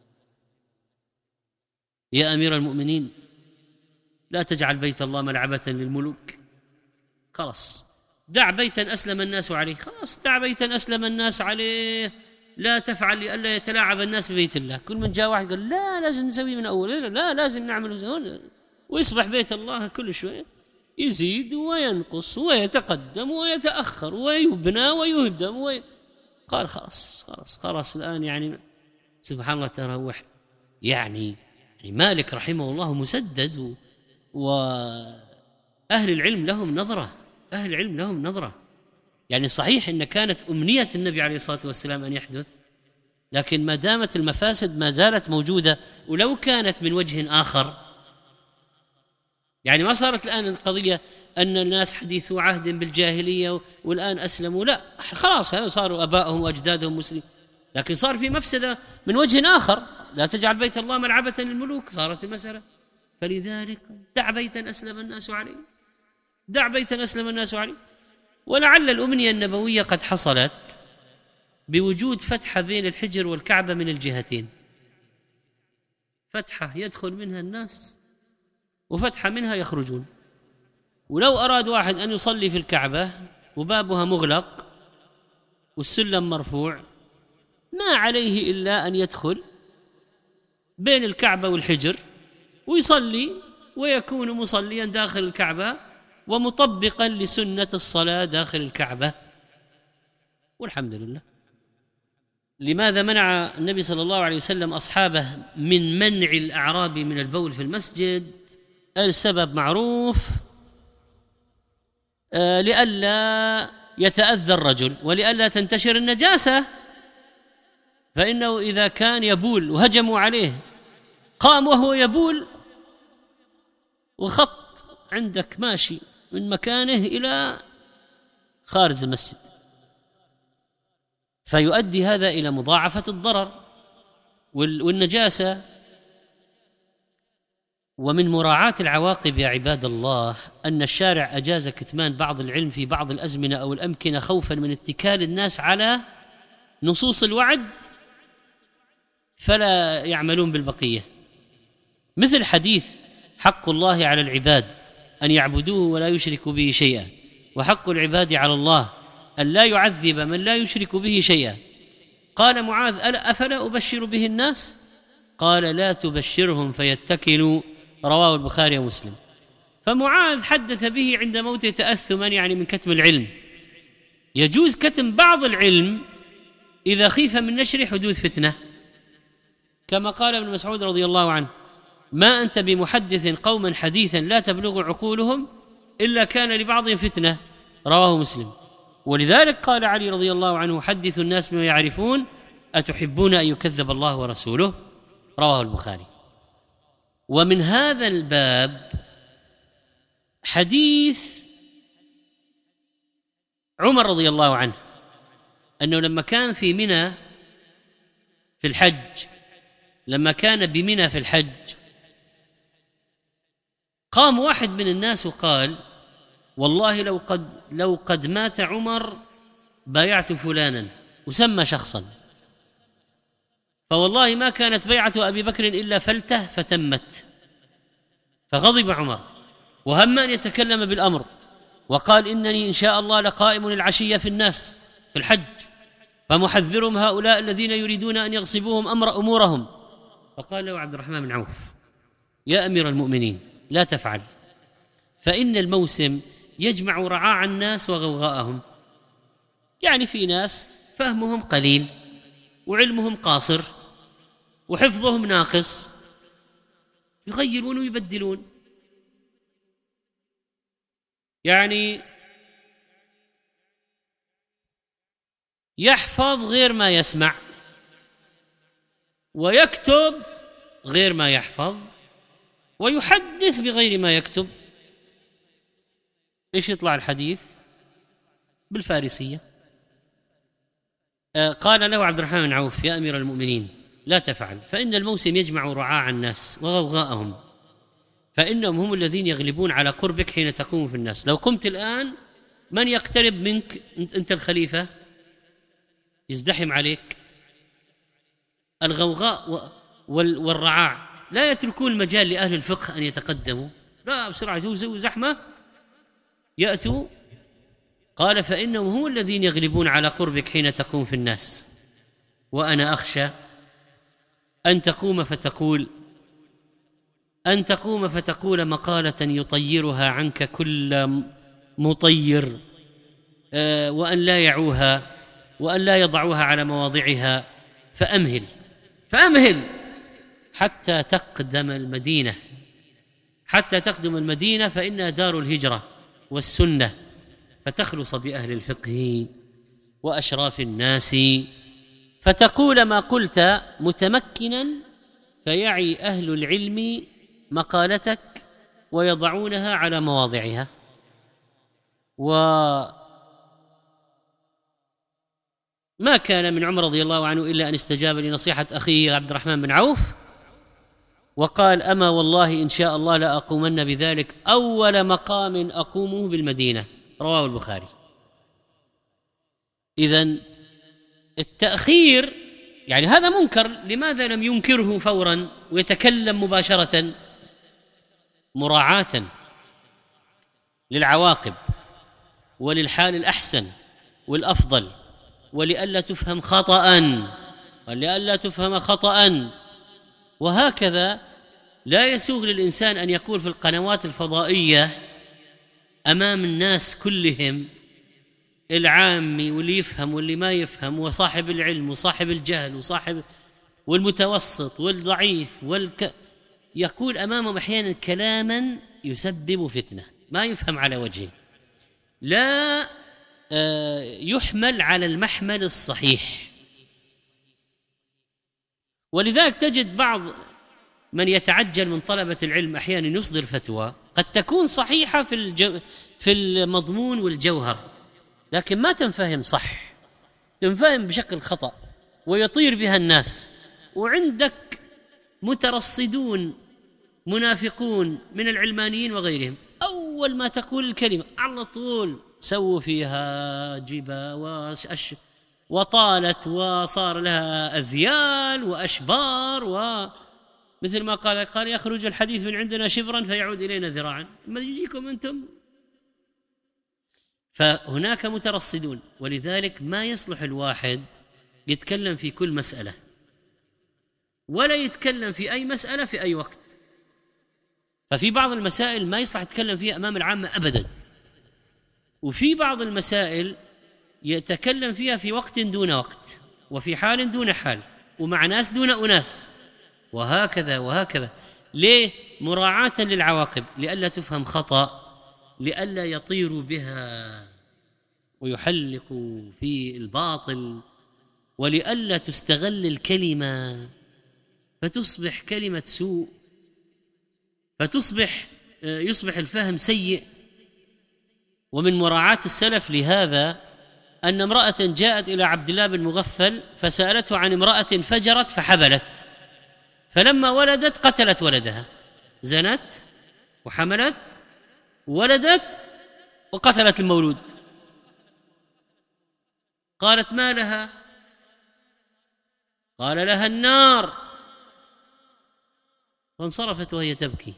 يا أمير المؤمنين، لا تجعل بيت الله ملعبة للملوك، خلاص دع بيتا أسلم الناس عليه، خلاص دع بيتا أسلم الناس عليه، لا تفعل لئلا يتلاعب الناس ببيت الله. كل من جاء واحد قال لا لازم نسوي من أول، لا لازم نعمل، ويصبح بيت الله كل شوية يزيد وينقص ويتقدم ويتأخر ويبنى ويهدم قال خلاص الآن يعني سبحان الله تروح. يعني مالك رحمه الله مسدد، وأهل العلم لهم نظرة، يعني صحيح إن كانت أمنية النبي عليه الصلاة والسلام أن يحدث، لكن ما دامت المفاسد ما زالت موجودة، ولو كانت من وجه آخر، يعني ما صارت الآن القضية أن الناس حديثو عهد بالجاهلية والآن أسلموا، لا خلاص صاروا أبائهم وأجدادهم مسلمين، لكن صار في مفسدة من وجه آخر، لا تجعل بيت الله ملعبة للملوك، صارت المسألة. فلذلك دع بيتا أسلم الناس عليه. ولعل الأمنية النبوية قد حصلت بوجود فتحة بين الحجر والكعبة من الجهتين، فتحة يدخل منها الناس وفتحة منها يخرجون. ولو أراد واحد أن يصلي في الكعبة وبابها مغلق والسلم مرفوع، ما عليه إلا أن يدخل بين الكعبة والحجر ويصلي، ويكون مصليا داخل الكعبة ومطبقا لسنة الصلاة داخل الكعبة، والحمد لله. لماذا منع النبي صلى الله عليه وسلم أصحابه من منع الأعراب من البول في المسجد؟ السبب معروف، لئلا يتأذى الرجل ولئلا تنتشر النجاسة، فإنه إذا كان يبول وهجموا عليه قام وهو يبول وخط عندك ماشي من مكانه إلى خارج المسجد، فيؤدي هذا إلى مضاعفة الضرر والنجاسة. ومن مراعاة العواقب يا عباد الله أن الشارع أجاز كتمان بعض العلم في بعض الأزمنة أو الأمكنة خوفا من اتكال الناس على نصوص الوعد فلا يعملون بالبقية، مثل حديث حق الله على العباد أن يعبدوه ولا يشركوا به شيئا، وحق العباد على الله أن لا يعذب من لا يشرك به شيئا. قال معاذ: أفلا أبشر به الناس؟ قال: لا تبشرهم فيتكلوا، رواه البخاري ومسلم. فمعاذ حدث به عند موته تأثما، يعني من كتم العلم. يجوز كتم بعض العلم إذا خيف من نشر حدوث فتنة، كما قال ابن مسعود رضي الله عنه: ما أنت بمحدث قوما حديثا لا تبلغ عقولهم إلا كان لبعضهم فتنة، رواه مسلم. ولذلك قال علي رضي الله عنه: حدثوا الناس بما يعرفون أتحبون أن يكذب الله ورسوله، رواه البخاري. ومن هذا الباب حديث عمر رضي الله عنه أنه لما كان في منى في الحج، لما كان بمنى في الحج، قام واحد من الناس وقال: والله لو قد مات عمر بايعت فلانا، وسمى شخصا، فوالله ما كانت بيعة أبي بكر إلا فلتة فتمت. فغضب عمر وهم أن يتكلم بالأمر، وقال: إنني إن شاء الله لقائم العشية في الناس في الحج، فمحذرهم هؤلاء الذين يريدون أن يغصبوهم أمورهم. فقال له عبد الرحمن بن عوف: يا أمير المؤمنين، لا تفعل، فإن الموسم يجمع رعاع الناس وغوغاءهم. يعني في ناس فهمهم قليل وعلمهم قاصر وحفظهم ناقص، يغيرون ويبدلون، يعني يحفظ غير ما يسمع، ويكتب غير ما يحفظ، ويحدث بغير ما يكتب. ايش يطلع الحديث بالفارسية؟ قال له عبد الرحمن بن عوف: يا أمير المؤمنين، لا تفعل، فإن الموسم يجمع رعاع الناس وغوغاءهم، فإنهم هم الذين يغلبون على قربك حين تقوم في الناس. لو قمت الآن من يقترب منك؟ أنت الخليفة، يزدحم عليك. الغوغاء والرعاع لا يتركون المجال لأهل الفقه أن يتقدموا، لا بسرعة زو زحمة يأتوا. قال فإنهم هم الذين يغلبون على قربك حين تقوم في الناس، وأنا أخشى أن تقوم فتقول مقالة يطيرها عنك كل مطير، وأن لا يعوها وأن لا يضعوها على مواضعها، فأمهل حتى تقدم المدينة فإنها دار الهجرة والسنة، فتخلص بأهل الفقه وأشراف الناس، فتقول ما قلت متمكنا، فيعي أهل العلم مقالتك ويضعونها على مواضعها. وما كان من عمر رضي الله عنه إلا أن استجاب لنصيحة أخيه عبد الرحمن بن عوف، وقال أما والله إن شاء الله لأقومن بذلك أول مقام أقومه بالمدينة، رواه البخاري. إذن التأخير يعني هذا منكر، لماذا لم ينكره فورا ويتكلم مباشرة؟ مراعاة للعواقب وللحال الأحسن والأفضل، ولئلا تفهم خطأ. وهكذا لا يسوغ للإنسان أن يقول في القنوات الفضائية أمام الناس كلهم، العامي واللي يفهم واللي ما يفهم، وصاحب العلم وصاحب الجهل والمتوسط والضعيف يقول أمامهم أحيانا كلاما يسبب فتنة ما يفهم على وجهه، لا يحمل على المحمل الصحيح. ولذلك تجد بعض من يتعجل من طلبة العلم أحيانا يصدر فتوى قد تكون صحيحة في المضمون والجوهر، لكن ما تنفهم صح، تنفهم بشكل خطأ ويطير بها الناس. وعندك مترصدون منافقون من العلمانيين وغيرهم، أول ما تقول الكلمة على طول سووا فيها جبا وطالت وصار لها أذيال وأشبار، ومثل ما قال يخرج الحديث من عندنا شبرا فيعود إلينا ذراعا، ما يجيكم أنتم. فهناك مترصدون، ولذلك ما يصلح الواحد يتكلم في كل مسألة، ولا يتكلم في أي مسألة في أي وقت. ففي بعض المسائل ما يصلح يتكلم فيها أمام العامة أبدا، وفي بعض المسائل يتكلم فيها في وقت دون وقت، وفي حال دون حال، ومع ناس دون أناس، وهكذا. ليه؟ مراعاة للعواقب، لئلا تفهم خطأ، لئلا يطيروا بها ويحلقوا في الباطل، ولئلا تستغل الكلمة فتصبح كلمة سوء، يصبح الفهم سيء. ومن مراعاة السلف لهذا أن امرأة جاءت إلى عبد الله بن مغفل فسألته عن امرأة فجرت فحبلت، فلما ولدت قتلت ولدها، زنت وحملت ولدت وقتلت المولود. قالت ما لها؟ قال لها النار، فانصرفت وهي تبكي،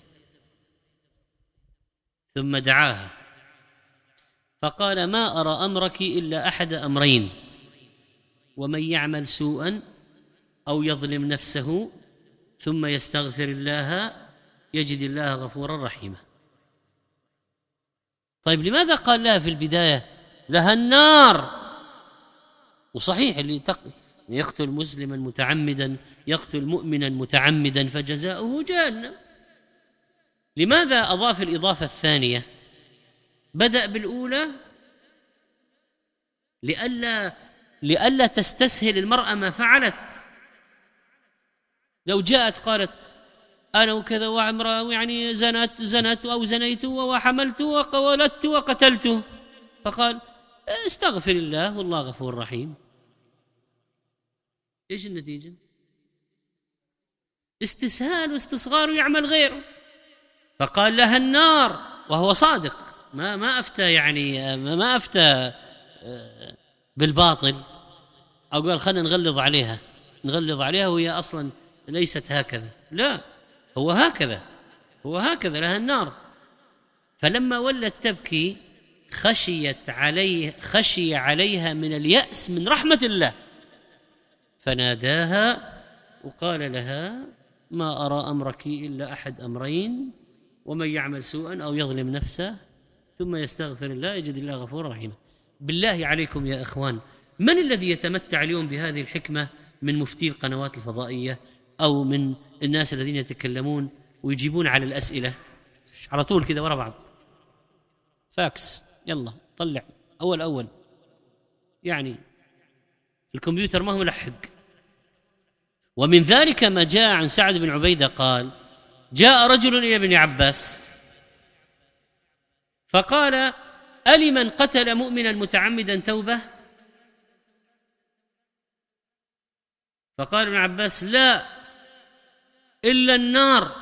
ثم دعاها فقال ما أرى أمرك إلا أحد أمرين، ومن يعمل سوءا أو يظلم نفسه ثم يستغفر الله يجد الله غفورا رحيما. طيب لماذا قال لها في البداية لها النار؟ وصحيح اللي يقتل مسلما متعمدا يقتل مؤمنا متعمدا فجزاؤه جهنم. لماذا أضاف الإضافة الثانية؟ بدأ بالأولى لئلا تستسهل المرأة ما فعلت. لو جاءت قالت أنا وكذا وعمرة يعني زنت أو زنيت وحملت وولدت وقتلت، فقال استغفر الله والله غفور رحيم، إيش النتيجة؟ استسهال واستصغار ويعمل غيره. فقال لها النار، وهو صادق، ما أفتى يعني ما أفتى بالباطل، أو قال خلنا نغلظ عليها وهي أصلا ليست هكذا. لا، هو هكذا لها النار. فلما ولت تبكي خشي عليها من اليأس من رحمة الله، فناداها وقال لها ما أرى أمرك إلا أحد أمرين، ومن يعمل سوءا أو يظلم نفسه ثم يستغفر الله يجد الله غفورا رحيما. بالله عليكم يا إخوان، من الذي يتمتع اليوم بهذه الحكمة من مفتي القنوات الفضائية أو من الناس الذين يتكلمون ويجيبون على الأسئلة على طول كذا ورا بعض، فاكس يلا طلع أول يعني الكمبيوتر ما هو ملحق. ومن ذلك ما جاء عن سعد بن عبيدة قال جاء رجل إلى ابن عباس فقال ألمن قتل مؤمنا متعمدا توبة؟ فقال ابن عباس لا إلا النار.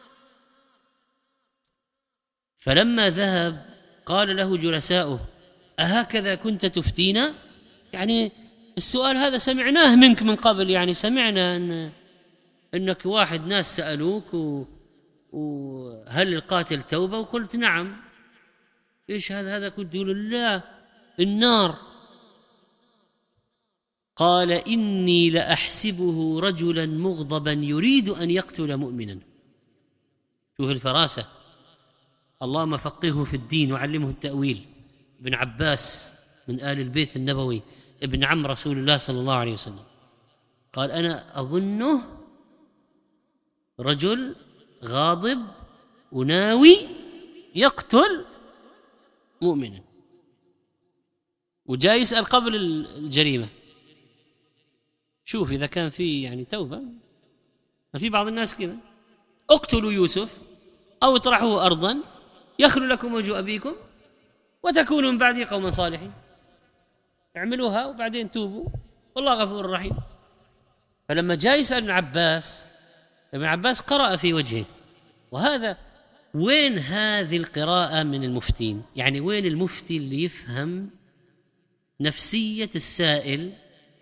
فلما ذهب قال له جلساؤه أهكذا كنت تفتينا؟ يعني السؤال هذا سمعناه منك من قبل، يعني سمعنا أنك واحد ناس سألوك وهل القاتل توبة وقلت نعم. إيش هذا كنت تقول لا النار. قال إني لأحسبه رجلا مغضبا يريد أن يقتل مؤمنا. شوف الفراسة، اللهم فقهه في الدين وعلمه التأويل. ابن عباس من آل البيت النبوي، ابن عم رسول الله صلى الله عليه وسلم، قال أنا أظنه رجل غاضب وناوي يقتل مؤمنا، وجاي يسأل قبل الجريمة. شوف إذا كان في يعني توبة. ما في بعض الناس كذا اقتلوا يوسف أو اطرحوه أرضا يخلو لكم وجه أبيكم وتكونوا من بعده قوما صالحين. اعملوها وبعدين توبوا والله غفور رحيم. فلما جاء يسأل ابن عباس قرأ في وجهه. وهذا وين هذه القراءة من المفتين؟ يعني وين المفتي اللي يفهم نفسية السائل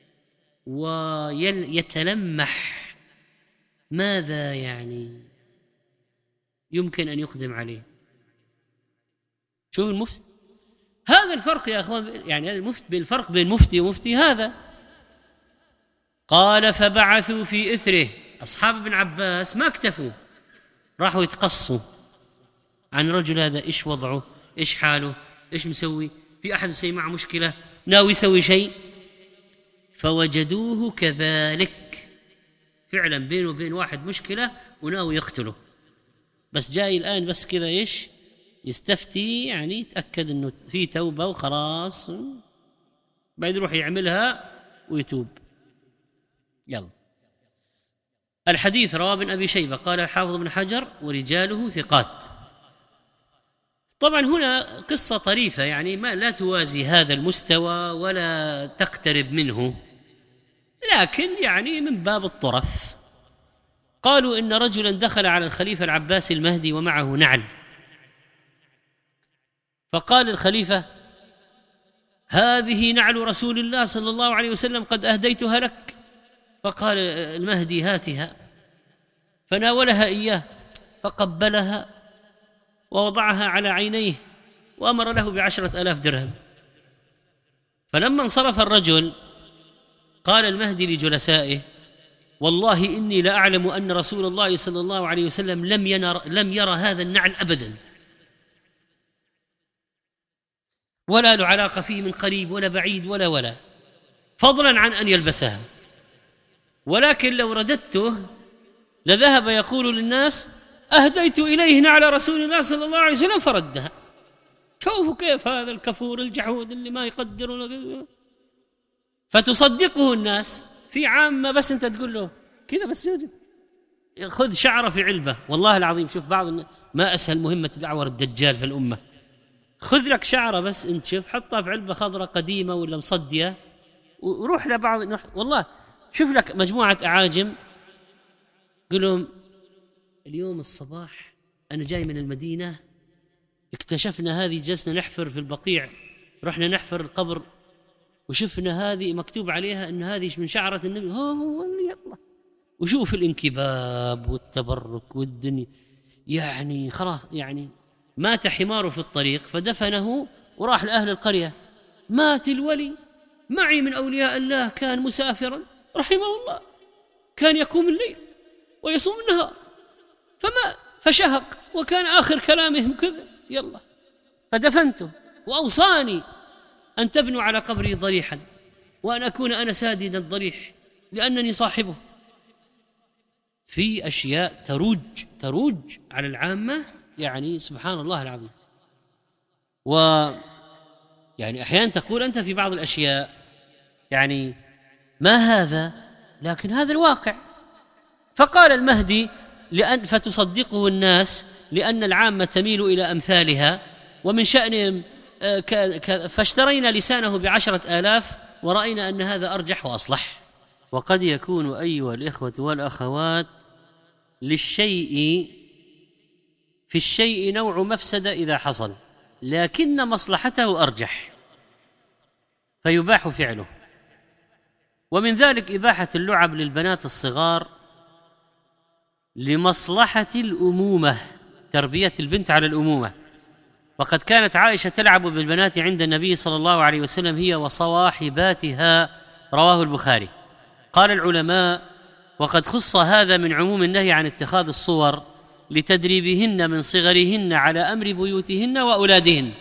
ويتلمح ماذا يعني يمكن أن يقدم عليه؟ شوف المفتي، هذا الفرق يا أخوان، يعني هذا بالفرق بين مفتي ومفتي هذا. قال فبعثوا في إثره. أصحاب ابن عباس ما اكتفوا، راحوا يتقصوا عن الرجل هذا، إيش وضعه، إيش حاله، إيش مسوي، في أحد مسوي معه مشكلة، ناوي يسوي شيء. فوجدوه كذلك فعلا بينه وبين واحد مشكلة وناوي يقتله، بس جاي الآن بس كذا إيش يستفتي، يعني يتأكد أنه في توبة وخلاص، بعد يروح يعملها ويتوب. يلا. الحديث رواه ابن أبي شيبة قال الحافظ ابن حجر ورجاله ثقات. طبعا هنا قصة طريفة، يعني ما لا توازي هذا المستوى ولا تقترب منه، لكن يعني من باب الطرف. قالوا إن رجلا دخل على الخليفة العباسي المهدي ومعه نعل، فقال الخليفة هذه نعل رسول الله صلى الله عليه وسلم قد أهديتها لك. فقال المهدي هاتها، فناولها إياه فقبلها ووضعها على عينيه وأمر له ب10,000 درهم. فلما انصرف الرجل قال المهدي لجلسائه والله إني لأعلم أن رسول الله صلى الله عليه وسلم لم يرى هذا النعل أبدا، ولا له علاقة فيه من قريب ولا بعيد ولا فضلا عن أن يلبسها، ولكن لو رددته لذهب يقول للناس أهديت إليه نعل رسول الله صلى الله عليه وسلم فردها. كيف هذا الكفور الجحود اللي ما يقدر، فتصدقه الناس في عامة، بس أنت تقول له كذا بس يوجد خذ شعره في علبة. والله العظيم شوف بعض ما أسهل مهمة الأعور الدجال في الأمة، خذ لك شعره بس أنت شوف حطها في علبة خضراء قديمة ولا مصدية وروح لبعض. والله شوف لك مجموعة أعاجم قل لهم اليوم الصباح أنا جاي من المدينة، اكتشفنا هذه، جلسنا نحفر في البقيع، رحنا نحفر القبر وشفنا هذه مكتوب عليها أن هذه من شعرة النبي، يلا. وشوف الانكباب والتبرك والدنيا، يعني خلاص، يعني مات حماره في الطريق فدفنه وراح لأهل القرية. مات الولي معي من أولياء الله، كان مسافرا رحمه الله، كان يقوم الليل ويصوم النهار، فمات فشهق، وكان آخر كلامهم كذا، يلا. فدفنته وأوصاني أن تبنوا على قبري ضريحا وأن أكون أنا سادد الضريح لأنني صاحبه. في أشياء تروج على العامة، يعني سبحان الله العظيم. يعني أحيانا تقول أنت في بعض الأشياء يعني ما هذا، لكن هذا الواقع. فقال المهدي فتصدقه الناس لأن العامة تميل إلى أمثالها ومن شأنهم، فاشترينا لسانه ب10,000 ورأينا أن هذا أرجح وأصلح. وقد يكون أيها الإخوة والأخوات في الشيء نوع مفسدة إذا حصل، لكن مصلحته أرجح فيباح فعله. ومن ذلك إباحة اللعب للبنات الصغار لمصلحة الأمومة، تربية البنت على الأمومة. وقد كانت عائشة تلعب بالبنات عند النبي صلى الله عليه وسلم هي وصواحباتها، رواه البخاري. قال العلماء: وقد خص هذا من عموم النهي عن اتخاذ الصور لتدريبهن من صغرهن على أمر بيوتهن وأولادهن.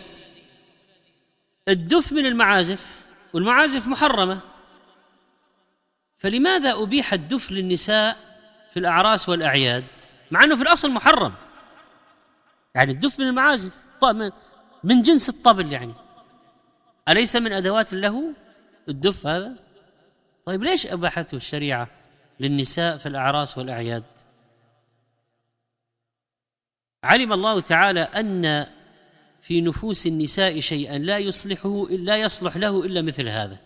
الدف من المعازف، والمعازف محرمة، فلماذا أبيح الدف للنساء في الأعراس والأعياد مع أنه في الأصل محرم؟ يعني الدف من المعازف من جنس الطبل، يعني أليس من أدوات له الدف هذا؟ طيب ليش أباحته الشريعة للنساء في الأعراس والأعياد؟ علم الله تعالى أن في نفوس النساء شيئا لا يصلح له إلا مثل هذا.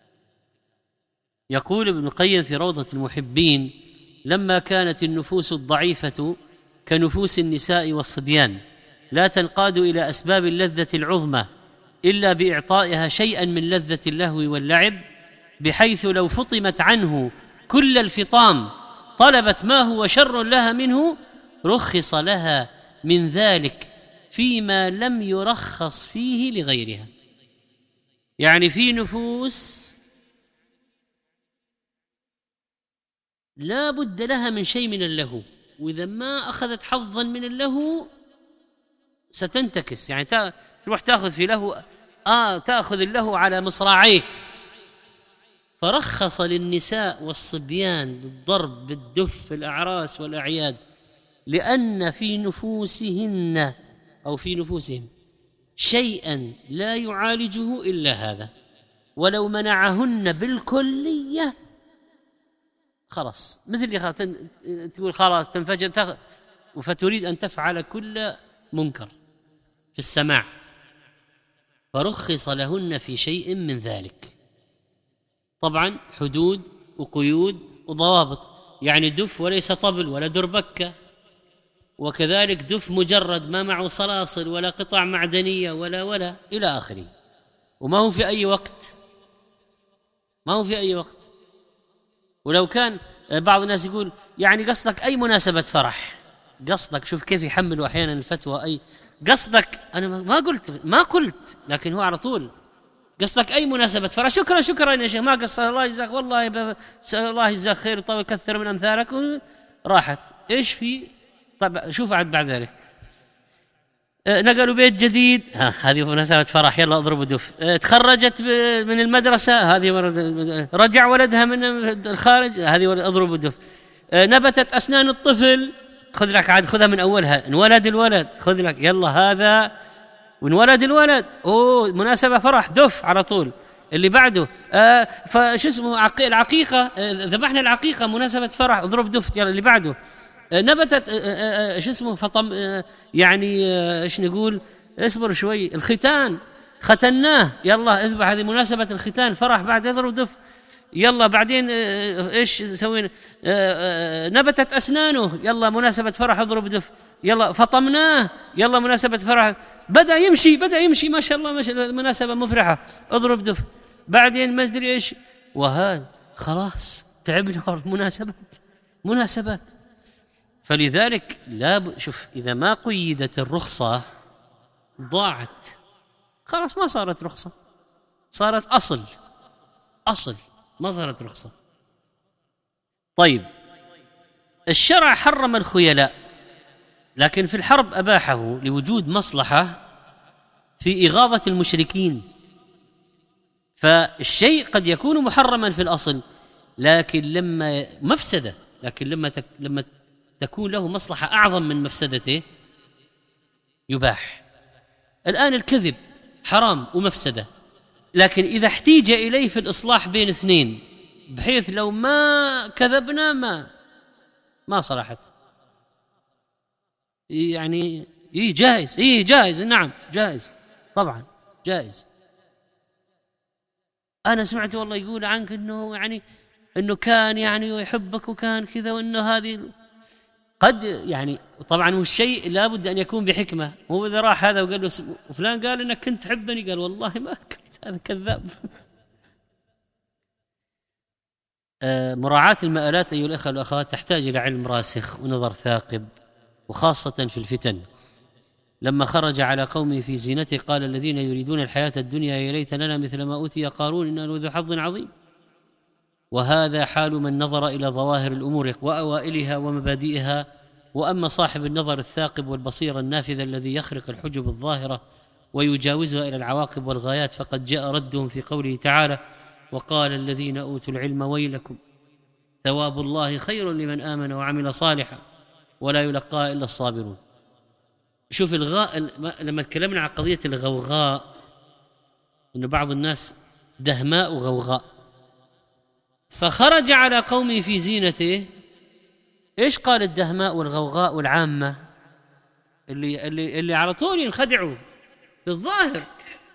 يقول ابن القيم في روضة المحبين: لما كانت النفوس الضعيفة كنفوس النساء والصبيان لا تنقاد إلى أسباب اللذة العظمى إلا بإعطائها شيئا من لذة اللهو واللعب، بحيث لو فطمت عنه كل الفطام طلبت ما هو شر لها منه، رخص لها من ذلك فيما لم يرخص فيه لغيرها. يعني في نفوس لا بد لها من شيء من اللهو، وإذا ما أخذت حظا من اللهو ستنتكس، يعني تروح تأخذ في لهو تأخذ اللهو على مصراعيه. فرخص للنساء والصبيان بالضرب بالدف في الأعراس والأعياد، لأن في نفوسهن أو في نفوسهم شيئا لا يعالجه إلا هذا، ولو منعهن بالكلية خلاص، مثل اللي تقول خلاص تنفجر فتريد أن تفعل كل منكر في السماع، فرخص لهن في شيء من ذلك. طبعا حدود وقيود وضوابط، يعني دف وليس طبل ولا دربكة، وكذلك دف مجرد ما معه صلاصل ولا قطع معدنية ولا إلى آخره. وما هو في أي وقت، ما هو في أي وقت. ولو كان بعض الناس يقول يعني قصدك أي مناسبة فرح، قصدك، شوف كيف يحملوا أحيانا الفتوى، أي قصدك، أنا ما قلت لكن هو على طول قصدك أي مناسبة فرح، شكرا يا شيخ، ما قصر، الله يجزاك، والله الله يجزاك خير وطول كثر من أمثالك، راحت. إيش في؟ طب شوف بعد ذلك نقلوا بيت جديد، هذه مناسبة فرح، يلا اضربوا دف. تخرجت من المدرسة، هذه رجع ولدها من الخارج، هذه اضربوا دف. نبتت أسنان الطفل، خذ لك عاد، خذها من أولها، انولد الولد، خذ لك يلا هذا، وانولد الولد، مناسبة فرح، دف على طول. اللي بعده فش اسمه العقيقة، ذبحنا العقيقة، مناسبة فرح، اضرب دف، يلا اللي بعده. نبتت فطم، يعني ايش نقول، اصبر شوي، الختان، ختناه، يلا اذبح، هذه مناسبة الختان، فرح، بعد يضرب دف. يلا بعدين ايش سوينا، نبتت أسنانه، يلا مناسبة فرح اضرب دف. يلا فطمناه، يلا مناسبة فرح، بدأ يمشي ما شاء الله، ما شاء الله مناسبة مفرحة، اضرب دف، بعدين ما ادري ايش، وهذا خلاص تعبنا مناسبات. فلذلك شوف، إذا ما قيدت الرخصة ضاعت، خلاص ما صارت رخصة، صارت أصل ما صارت رخصة. طيب، الشرع حرم الخيلاء، لكن في الحرب أباحه لوجود مصلحة في إغاظة المشركين. فالشيء قد يكون محرما في الأصل، لكن لما مفسدة، لكن لما تكون له مصلحة أعظم من مفسدته يباح. الآن الكذب حرام ومفسدة، لكن إذا احتيج إليه في الإصلاح بين اثنين، بحيث لو ما كذبنا ما صلحت، يعني جائز، نعم جائز، طبعا جائز. أنا سمعت والله يقول عنك إنه كان يحبك وكان كذا، وإنه هذه قد طبعا والشيء لابد أن يكون بحكمة. هو إذا راح هذا وقال له وفلان قال إنك كنت تحبني، قال والله ما كنت، هذا كذاب. مراعاة المآلات أيها الأخوة والأخوات تحتاج إلى علم راسخ ونظر ثاقب، وخاصة في الفتن. لما خرج على قومه في زينته قال الذين يريدون الحياة الدنيا يا ليت لنا مثل ما أوتي قارون إنه لذو حظ عظيم. وهذا حال من نظر إلى ظواهر الأمور وأوائلها ومبادئها. وأما صاحب النظر الثاقب والبصيرة النافذة الذي يخرق الحجب الظاهرة ويجاوزها إلى العواقب والغايات، فقد جاء ردهم في قوله تعالى وقال الذين أوتوا العلم ويلكم ثواب الله خير لمن آمن وعمل صالحا ولا يلقاها إلا الصابرون. شوف لما تكلمنا عن قضية الغوغاء، إن بعض الناس دهماء وغوغاء، فخرج على قومه في زينته. إيش قال الدهماء والغوغاء والعامة اللي على طول ينخدعوا بالظاهر؟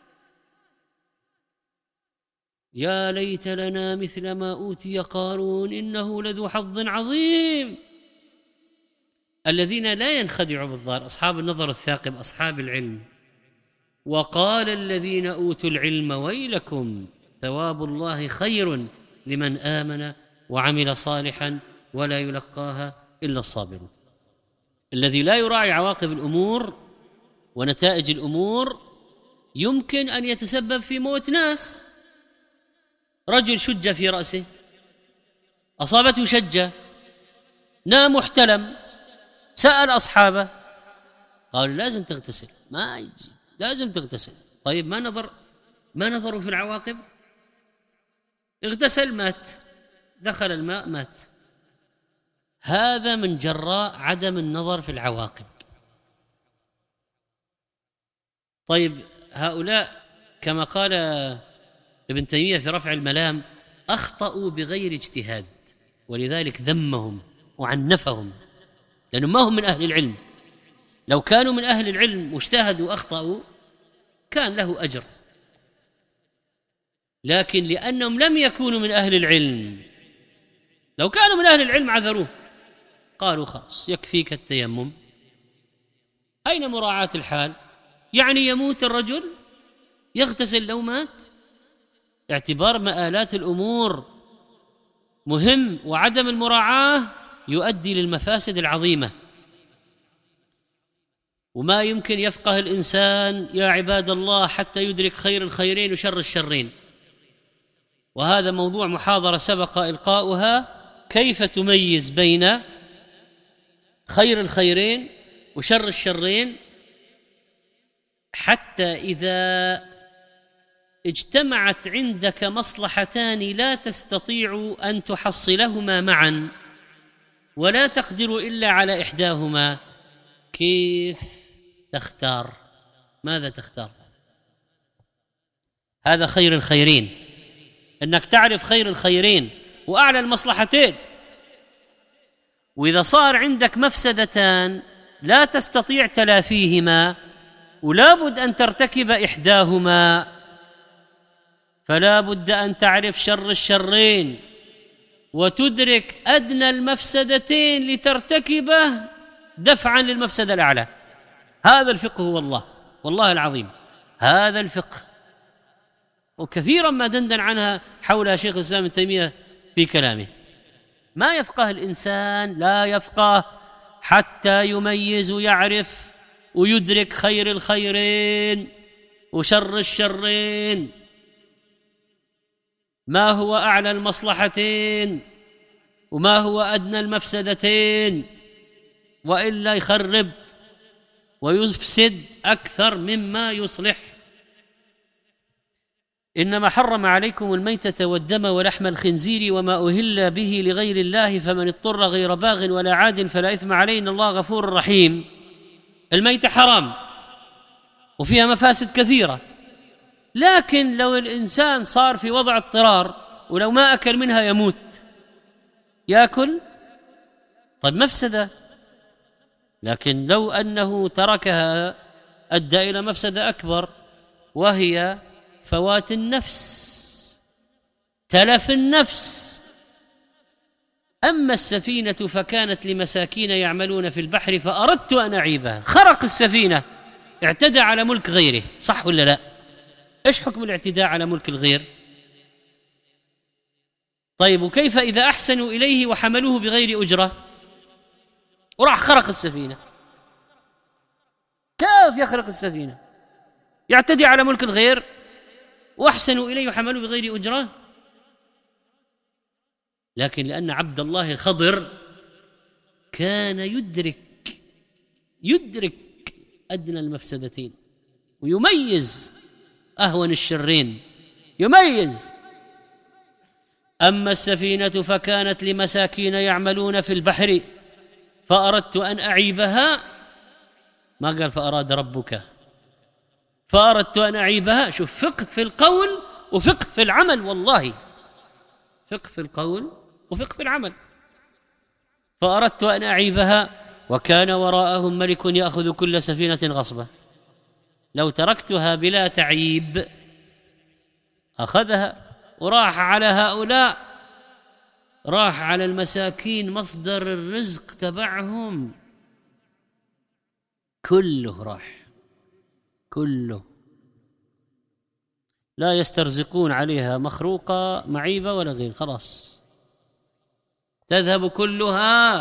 يا ليت لنا مثل ما أوتي قارون إنه لذو حظ عظيم. الذين لا ينخدعوا بالظاهر، أصحاب النظر الثاقب، أصحاب العلم. وقال الذين أوتوا العلم ويلكم ثواب الله خير لمن آمن وعمل صالحا ولا يلقاها إلا الصابرون. الذي لا يراعي عواقب الأمور ونتائج الأمور يمكن أن يتسبب في موت ناس. رجل شج في رأسه، أصابته شجة، نام واحتلم، سأل أصحابه قالوا لازم تغتسل، ما يجي لازم تغتسل. طيب ما نظروا في العواقب، اغتسل مات، دخل الماء مات. هذا من جراء عدم النظر في العواقب. طيب هؤلاء كما قال ابن تيمية في رفع الملام أخطأوا بغير اجتهاد، ولذلك ذمهم وعنفهم، لأنهم ما هم من أهل العلم. لو كانوا من أهل العلم واجتهدوا وأخطأوا كان له أجر، لكن لأنهم لم يكونوا من أهل العلم، لو كانوا من أهل العلم عذروه، قالوا خلاص يكفيك التيمم. أين مراعاة الحال؟ يموت الرجل يغتسل لو مات. اعتبار مآلات الأمور مهم، وعدم المراعاة يؤدي للمفاسد العظيمة. وما يمكن يفقه الإنسان يا عباد الله حتى يدرك خير الخيرين وشر الشرين، وهذا موضوع محاضرة سبق إلقاؤها، كيف تميز بين خير الخيرين وشر الشرين، حتى إذا اجتمعت عندك مصلحتان لا تستطيع أن تحصلهما معا ولا تقدر إلا على إحداهما، كيف تختار؟ ماذا تختار؟ هذا خير الخيرين، أنك تعرف خير الخيرين وأعلى المصلحتين. وإذا صار عندك مفسدتان لا تستطيع تلافيهما ولا بد أن ترتكب إحداهما، فلا بد أن تعرف شر الشرين وتدرك أدنى المفسدتين لترتكبه، دفعا للمفسدة الأعلى. هذا الفقه والله العظيم هذا الفقه، وكثيرا ما دندن عنها حولها شيخ الإسلام ابن تيمية في كلامه. ما يفقه الإنسان، لا يفقه حتى يميز ويعرف ويدرك خير الخيرين وشر الشرين، ما هو أعلى المصلحتين وما هو أدنى المفسدتين، وإلا يخرب ويفسد أكثر مما يصلح. إنما حرم عليكم الميتة والدم ولحم الخنزير وما أهل به لغير الله، فمن اضطر غير باغ ولا عاد فلا إثم عليه إن الله غفور رحيم. الميتة حرام وفيها مفاسد كثيرة، لكن لو الإنسان صار في وضع اضطرار ولو ما أكل منها يموت، يأكل طيب مفسدة، لكن لو أنه تركها أدى إلى مفسدة أكبر، وهي فوات النفس، تلف النفس. أما السفينة فكانت لمساكين يعملون في البحر فأردت أن أعيبها. خرق السفينة، اعتدى على ملك غيره، صح ولا لا؟ إيش حكم الاعتداء على ملك الغير؟ طيب وكيف إذا أحسنوا إليه وحملوه بغير أجرة وراح خرق السفينة؟ كيف يخرق السفينة؟ يعتدي على ملك الغير وأحسنوا إليه وحملوه بغير أجرة. لكن لأن عبد الله الخضر كان يدرك أدنى المفسدتين ويميز أهون الشرين، يميز. أما السفينة فكانت لمساكين يعملون في البحر فأردت أن أعيبها، ما قال فأراد ربك، فأردت أن أعيبها. شوف، فقه في القول وفقه في العمل، والله فقه في القول وفقه في العمل. فأردت أن أعيبها وكان وراءهم ملك يأخذ كل سفينة غصبة. لو تركتها بلا تعيب أخذها وراح على هؤلاء، راح على المساكين، مصدر الرزق تبعهم كله راح، كله. لا يسترزقون عليها مخروقة معيبة ولا غير، خلاص تذهب كلها.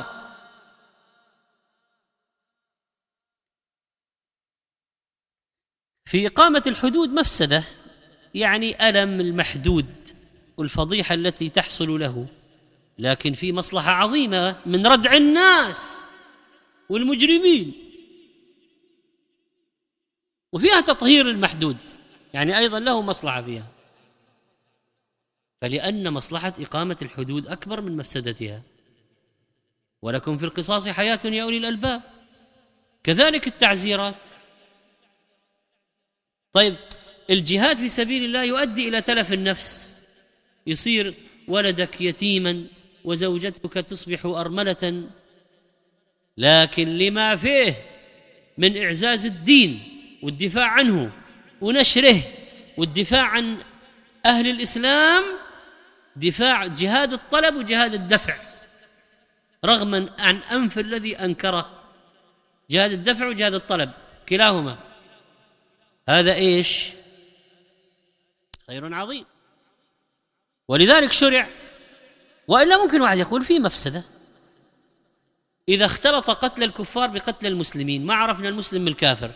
في إقامة الحدود مفسدة، يعني ألم المحدود والفضيحة التي تحصل له، لكن في مصلحة عظيمة من ردع الناس والمجرمين، وفيها تطهير المحدود، يعني أيضا له مصلحة فيها. فلأن مصلحة إقامة الحدود أكبر من مفسدتها. ولكم في القصاص حياة يا أولي الألباب. كذلك التعزيرات. طيب الجهاد في سبيل الله يؤدي إلى تلف النفس، يصير ولدك يتيما وزوجتك تصبح أرملة، لكن لما فيه من إعزاز الدين والدفاع عنه ونشره والدفاع عن أهل الإسلام، دفاع جهاد الطلب وجهاد الدفع، رغما عن أنف الذي أنكره. جهاد الدفع وجهاد الطلب كلاهما، هذا إيش؟ خير عظيم. ولذلك شرع. وإلا ممكن واحد يقول في مفسدة، إذا اختلط قتل الكفار بقتل المسلمين، ما عرفنا المسلم من الكافر،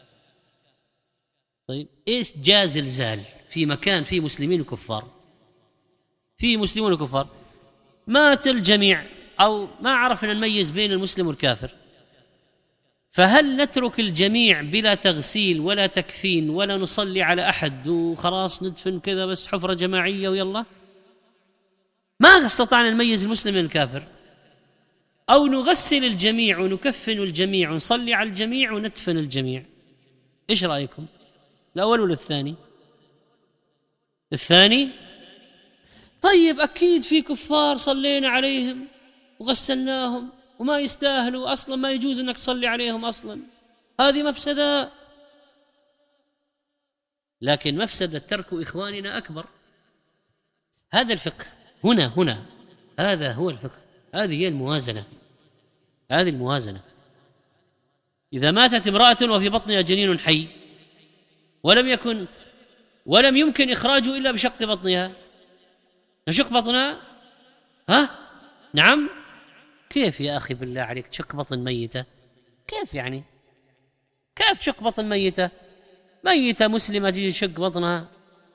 طيب إيش جاء زلزال في مكان فيه مسلمين وكفار، فيه مسلمون وكفار، مات الجميع أو ما عرفنا نميز بين المسلم والكافر، فهل نترك الجميع بلا تغسيل ولا تكفين ولا نصلي على أحد وخلاص ندفن كذا بس حفرة جماعية ويلا؟ ما استطعنا نميز المسلم من الكافر. أو نغسل الجميع ونكفن الجميع ونصلي على الجميع وندفن الجميع. إيش رأيكم؟ الأول ولا الثاني؟ الثاني. طيب أكيد في كفار صلينا عليهم وغسلناهم وما يستاهلوا أصلا، ما يجوز أنك تصلي عليهم أصلا، هذه مفسدة. لكن مفسدة ترك إخواننا أكبر. هذا الفقه هنا هذا هو الفقه، هذه هي الموازنة، هذه الموازنة. إذا ماتت امرأة وفي بطنها جنين حي ولم يمكن إخراجه إلا بشق بطنها، نشق بطنها؟ ها؟ نعم. كيف يا أخي بالله عليك تشق بطن ميتة؟ كيف يعني؟ كيف تشق بطن ميتة؟ ميتة مسلمة تجي تشق بطنها؟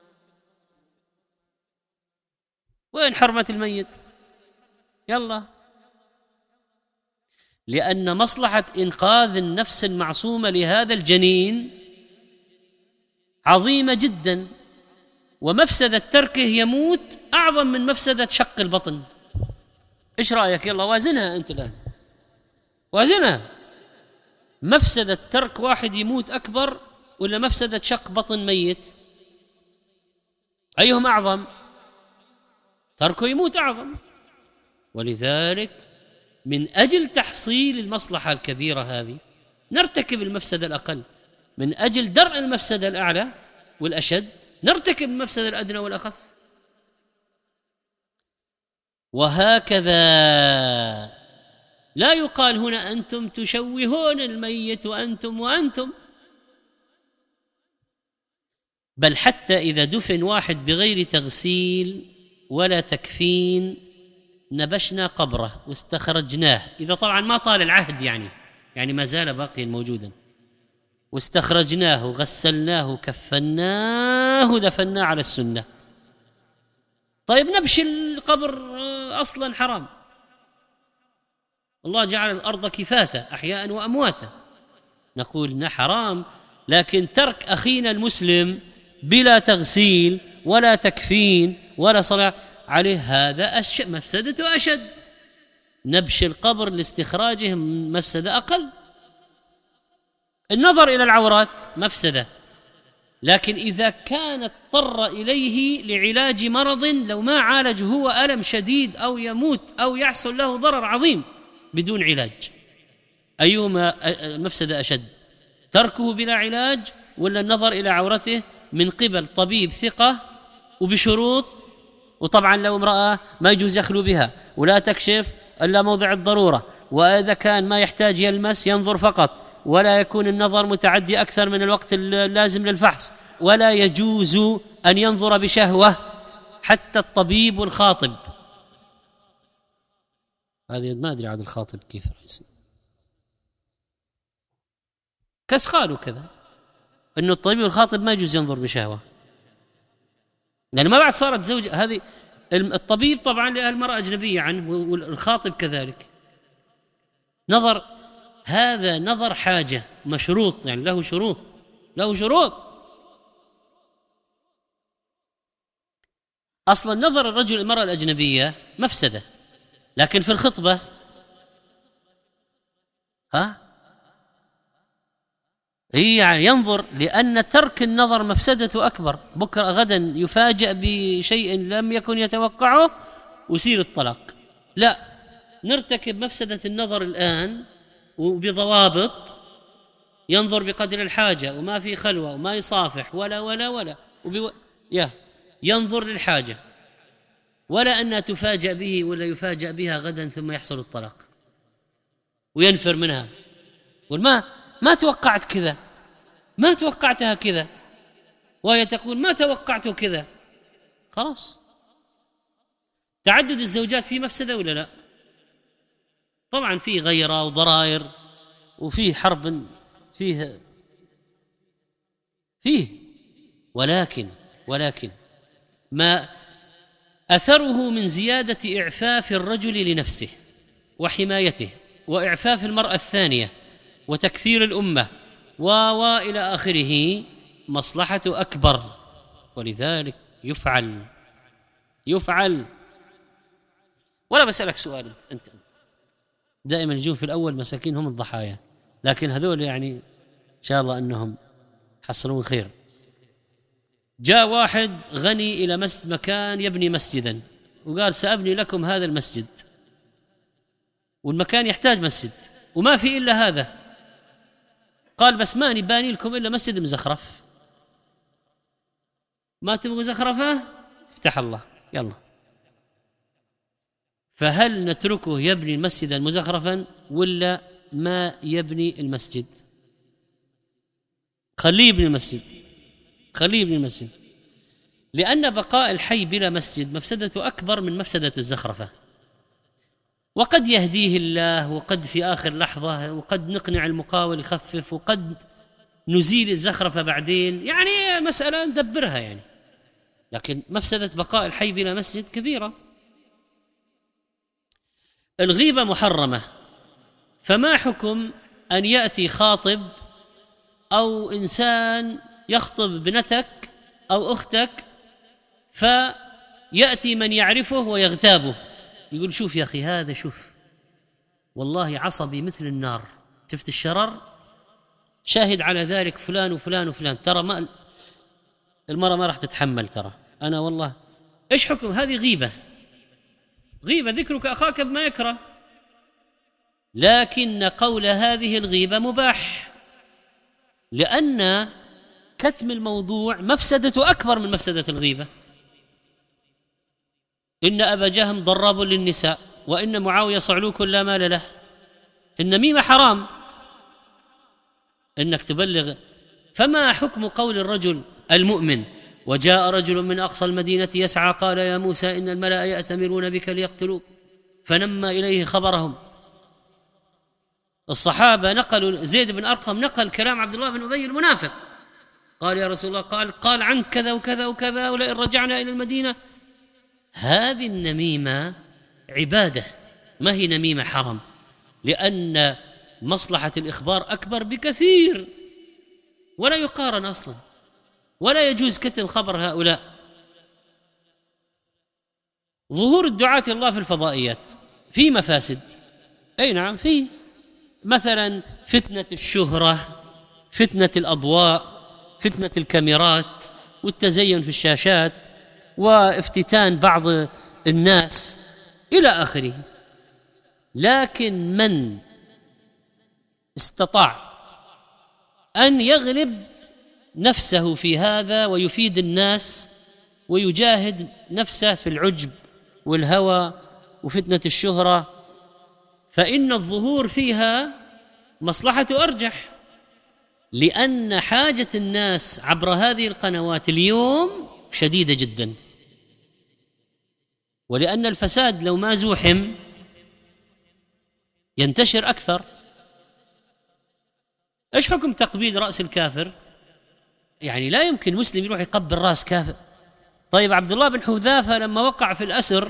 وين حرمة الميت؟ يلا. لأن مصلحة إنقاذ النفس المعصومة لهذا الجنين عظيمة جدا، ومفسدة تركه يموت أعظم من مفسدة شق البطن. إيش رأيك؟ يلا وازنها أنت الآن، وازنها. مفسدة ترك واحد يموت أكبر ولا مفسدة شق بطن ميت؟ أيهم أعظم؟ تركه يموت أعظم. ولذلك من أجل تحصيل المصلحة الكبيرة هذه نرتكب المفسدة الأقل، من أجل درء المفسدة الأعلى والأشد نرتكب المفسدة الأدنى والأخف. وهكذا لا يقال هنا أنتم تشوهون الميت وأنتم، بل حتى إذا دفن واحد بغير تغسيل ولا تكفين نبشنا قبره واستخرجناه، إذا طبعا ما طال العهد يعني ما زال باقيا موجودا، واستخرجناه غسلناه كفناه دفناه على السنة. طيب نبش القبر أصلا حرام، الله جعل الأرض كفاتا أحياء وأمواتا، نقول حرام، لكن ترك أخينا المسلم بلا تغسيل ولا تكفين ولا صلاة عليه هذا مفسدته أشد. نبش القبر لاستخراجه مفسدة أقل. النظر إلى العورات مفسدة، لكن إذا كان اضطر إليه لعلاج مرض لو ما عالج هو ألم شديد أو يموت أو يحصل له ضرر عظيم بدون علاج، أيهما مفسدة أشد؟ تركه بلا علاج ولا النظر إلى عورته من قبل طبيب ثقة وبشروط؟ وطبعا لو امرأة ما يجوز يخلو بها ولا تكشف إلا موضع الضرورة، وإذا كان ما يحتاج يلمس ينظر فقط، ولا يكون النظر متعدي أكثر من الوقت اللازم للفحص، ولا يجوز أن ينظر بشهوة حتى الطبيب والخاطب. هذه ما أدري عاد الخاطب كيف رئيس كس قالوا كذا أنه الطبيب والخاطب ما يجوز ينظر بشهوة، لأن ما بعد صارت زوجة. هذه الطبيب طبعا للمرأة أجنبية عنه والخاطب كذلك. نظر هذا نظر حاجة مشروط، يعني له شروط. أصلا نظر الرجل المرأة الأجنبية مفسدة، لكن في الخطبة يعني ينظر، لأن ترك النظر مفسدته أكبر. بكرة غدا يفاجأ بشيء لم يكن يتوقعه ويصير الطلاق. لا، نرتكب مفسدة النظر الآن وبضوابط، ينظر بقدر الحاجة وما في خلوة وما يصافح ولا ينظر للحاجة، ولا أنها تفاجأ به ولا يفاجأ بها غدا ثم يحصل الطلاق وينفر منها، ما توقعت كذا، ما توقعتها كذا، وهي تقول ما توقعته كذا. خلاص. تعدد الزوجات فيه مفسدة ولا لا؟ طبعا فيه غيرة وضرائر وفيه حرب فيه ولكن ما أثره من زيادة إعفاف الرجل لنفسه وحمايته وإعفاف المرأة الثانية وتكثير الأمة وإلى آخره مصلحة أكبر، ولذلك يفعل. ولا بسألك سؤال، أنت دائما يجون في الأول مساكين هم الضحايا، لكن هذول يعني إن شاء الله أنهم حصلون خير. جاء واحد غني إلى مكان يبني مسجدا وقال سأبني لكم هذا المسجد، والمكان يحتاج مسجد وما في إلا هذا، قال بس ماني باني لكم إلا مسجد مزخرف، ما تبغوا زخرفة افتح الله يلا. فهل نتركه يبني المسجد المزخرفا ولا ما يبني المسجد، خليه يبني المسجد، خليه يبني المسجد، لأن بقاء الحي بلا مسجد مفسدته أكبر من مفسدة الزخرفة. وقد يهديه الله، وقد في آخر لحظة، وقد نقنع المقاول يخفف، وقد نزيل الزخرفة بعدين، يعني مسألة ندبرها يعني. لكن مفسدة بقاء الحي بلا مسجد كبيرة. الغيبة محرمة، فما حكم أن يأتي خاطب أو إنسان يخطب ابنتك أو أختك، فيأتي من يعرفه ويغتابه، يقول شوف يا أخي هذا، شوف والله عصبي مثل النار، شفت الشرر، شاهد على ذلك فلان وفلان وفلان، ترى ما المرأة ما راح تتحمل، ترى أنا والله. إيش حكم هذه؟ غيبة، غيبة، ذكرك أخاك بما يكره. لكن قول هذه الغيبة مباح، لأن كتم الموضوع مفسدته أكبر من مفسدة الغيبة. إن أبا جهم ضراب للنساء، وإن معاوية صعلوك لا مال له. النميمة حرام إنك تبلغ. فما حكم قول الرجل المؤمن: وجاء رجل من أقصى المدينة يسعى قال يا موسى إن الملأ يأتمرون بك ليقتلوك، فنمى إليه خبرهم. الصحابة نقلوا، زيد بن أرقم نقل كلام عبد الله بن أبي المنافق، قال يا رسول الله قال عنك كذا وكذا وكذا، ولئن رجعنا إلى المدينة. هذه النميمة عبادة، ما هي نميمة حرام، لأن مصلحة الإخبار أكبر بكثير، ولا يقارن أصلا، ولا يجوز كتم خبر هؤلاء. ظهور الدعاة الله في الفضائيات في مفاسد، أي نعم، في مثلا فتنة الشهرة، فتنة الأضواء، فتنة الكاميرات والتزين في الشاشات، وافتتان بعض الناس إلى آخره. لكن من استطاع أن يغلب نفسه في هذا ويفيد الناس ويجاهد نفسه في العجب والهوى وفتنة الشهرة، فإن الظهور فيها مصلحته أرجح، لأن حاجة الناس عبر هذه القنوات اليوم شديدة جدا، ولأن الفساد لو ما زوحم ينتشر أكثر. إيش حكم تقبيل رأس الكافر؟ يعني لا يمكن مسلم يروح يقبل رأس كافر. طيب عبد الله بن حذافة لما وقع في الأسر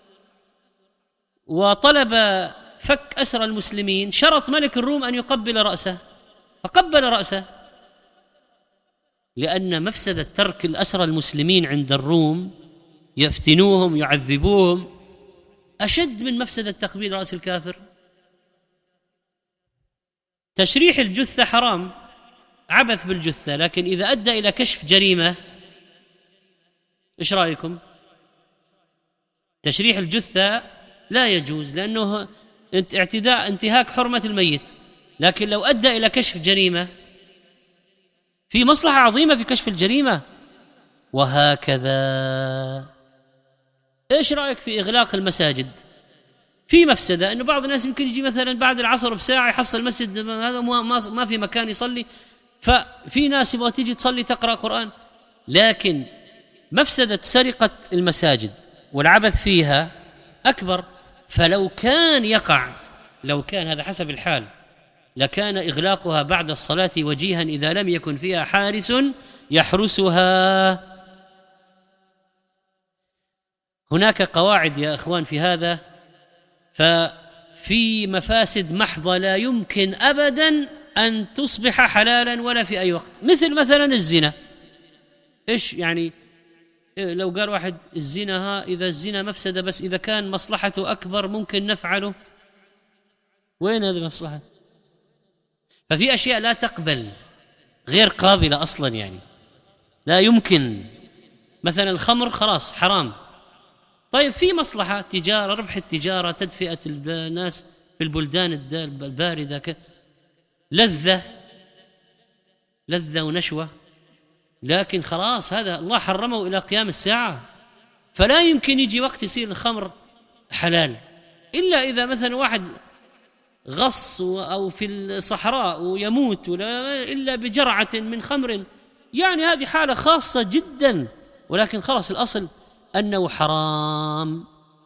وطلب فك أسر المسلمين، شرط ملك الروم أن يقبل رأسه، فقبل رأسه، لأن مفسدة ترك الأسر المسلمين عند الروم يفتنوهم يعذبوهم أشد من مفسدة تقبيل رأس الكافر. تشريح الجثة حرام، عبث بالجثة، لكن إذا أدى إلى كشف جريمة، إيش رأيكم؟ تشريح الجثة لا يجوز، لأنه اعتداء، انتهاك حرمة الميت. لكن لو أدى إلى كشف جريمة، في مصلحة عظيمة في كشف الجريمة. وهكذا إيش رأيك في إغلاق المساجد؟ في مفسدة، أنه بعض الناس يمكن يجي مثلا بعد العصر بساعة يحصل المسجد هذا ما في مكان يصلي، ففي ناس يبغى تيجي تصلي تقرأ قرآن. لكن مفسدة سرقة المساجد والعبث فيها أكبر. فلو كان يقع، لو كان هذا حسب الحال، لكان إغلاقها بعد الصلاة وجيها إذا لم يكن فيها حارس يحرسها. هناك قواعد يا أخوان في هذا، ففي مفاسد محضة لا يمكن أبدا أن تصبح حلالا ولا في أي وقت، مثلا الزنا. إيش يعني لو قال واحد الزنا إذا الزنا مفسدة، بس إذا كان مصلحته أكبر ممكن نفعله، وين هذه المصلحة؟ ففي أشياء لا تقبل، غير قابلة أصلا، يعني لا يمكن. مثلا الخمر خلاص حرام، طيب في مصلحة تجارة، ربح التجارة، تدفئة الناس في البلدان الباردة، لذة ونشوة، لكن خلاص هذا الله حرمه إلى قيام الساعة. فلا يمكن يجي وقت يصير الخمر حلال، إلا إذا مثلا واحد غص أو في الصحراء ويموت إلا بجرعة من خمر، يعني هذه حالة خاصة جدا، ولكن خلاص الأصل أنه حرام.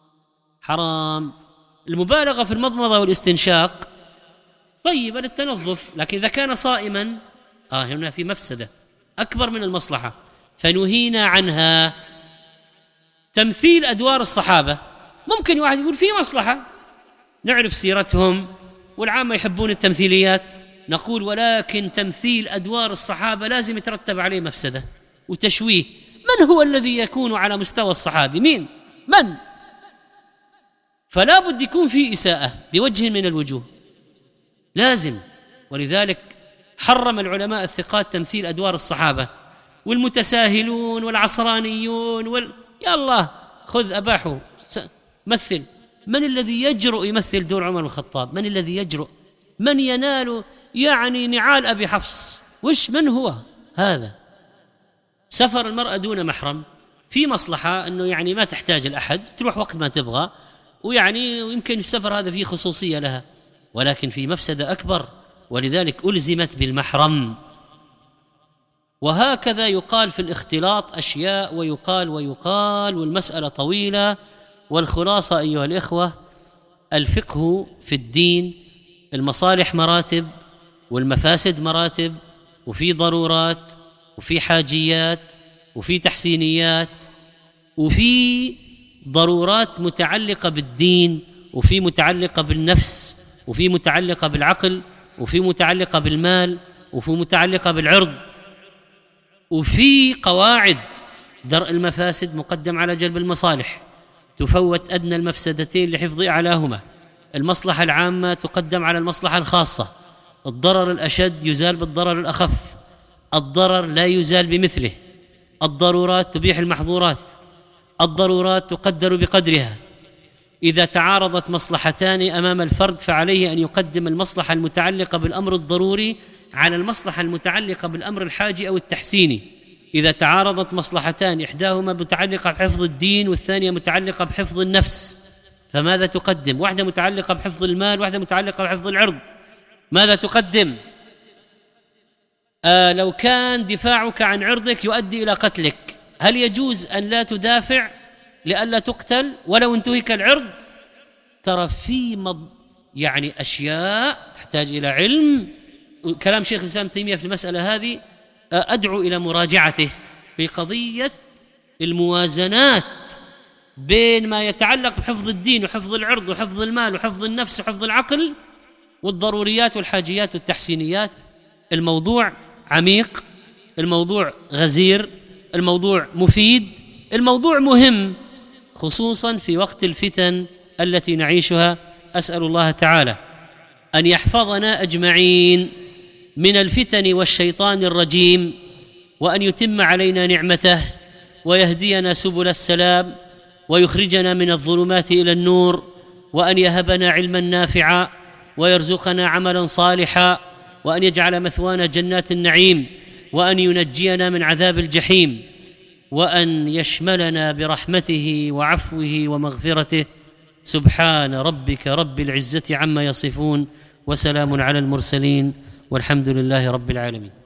المبالغة في المضمضة والاستنشاق طيبة للتنظف، لكن إذا كان صائما هنا في مفسدة أكبر من المصلحة فنهينا عنها. تمثيل أدوار الصحابة، ممكن واحد يقول في مصلحة، نعرف سيرتهم والعامة يحبون التمثيليات، نقول ولكن تمثيل أدوار الصحابة لازم يترتب عليه مفسدة وتشويه. من هو الذي يكون على مستوى الصحابي؟ من؟ فلا بد يكون في إساءة بوجه من الوجوه لازم. ولذلك حرم العلماء الثقات تمثيل أدوار الصحابة، والمتساهلون والعصرانيون يا الله خذ أباحوا مثل. من الذي يجرؤ يمثل دور عمر بن الخطاب؟ من الذي يجرؤ؟ من ينال يعني نعال أبي حفص؟ من هو هذا؟ سفر المرأة دون محرم في مصلحة أنه يعني ما تحتاج الأحد، تروح وقت ما تبغى، ويعني يمكن السفر هذا فيه خصوصية لها، ولكن في مفسدة أكبر، ولذلك ألزمت بالمحرم. وهكذا يقال في الاختلاط أشياء ويقال والمسألة طويلة. والخلاصة أيها الإخوة، الفقه في الدين المصالح مراتب والمفاسد مراتب، وفي ضرورات وفي حاجيات وفي تحسينيات، وفي ضرورات متعلقة بالدين، وفي متعلقة بالنفس، وفي متعلقة بالعقل، وفي متعلقة بالمال، وفي متعلقة بالعرض، وفي قواعد درء المفاسد مقدم على جلب المصالح، تفوت أدنى المفسدتين لحفظ أعلاهما، المصلحة العامة تقدم على المصلحة الخاصة، الضرر الأشد يزال بالضرر الأخف، الضرر لا يزال بمثله، الضرورات تبيح المحظورات، الضرورات تقدر بقدرها. إذا تعارضت مصلحتان أمام الفرد فعليه أن يقدم المصلحة المتعلقة بالأمر الضروري على المصلحة المتعلقة بالأمر الحاجي أو التحسيني. إذا تعارضت مصلحتان إحداهما متعلقة بحفظ الدين والثانية متعلقة بحفظ النفس، فماذا تقدم؟ واحدة متعلقة بحفظ المال، واحدة متعلقة بحفظ العرض، ماذا تقدم؟ لو كان دفاعك عن عرضك يؤدي إلى قتلك، هل يجوز أن لا تدافع لئلا تقتل ولو انتهك العرض؟ ترى في يعني أشياء تحتاج إلى علم. كلام شيخ الإسلام تيمية في المسألة هذه أدعو إلى مراجعته في قضية الموازنات بين ما يتعلق بحفظ الدين وحفظ العرض وحفظ المال وحفظ النفس وحفظ العقل والضروريات والحاجيات والتحسينيات. الموضوع عميق، الموضوع غزير، الموضوع مفيد، الموضوع مهم، خصوصا في وقت الفتن التي نعيشها. أسأل الله تعالى أن يحفظنا أجمعين من الفتن والشيطان الرجيم، وأن يتم علينا نعمته ويهدينا سبل السلام ويخرجنا من الظلمات إلى النور، وأن يهبنا علما نافعا ويرزقنا عملا صالحا، وأن يجعل مثوانا جنات النعيم، وأن ينجينا من عذاب الجحيم، وأن يشملنا برحمته وعفوه ومغفرته. سبحان ربك رب العزة عما يصفون، وسلام على المرسلين، والحمد لله رب العالمين.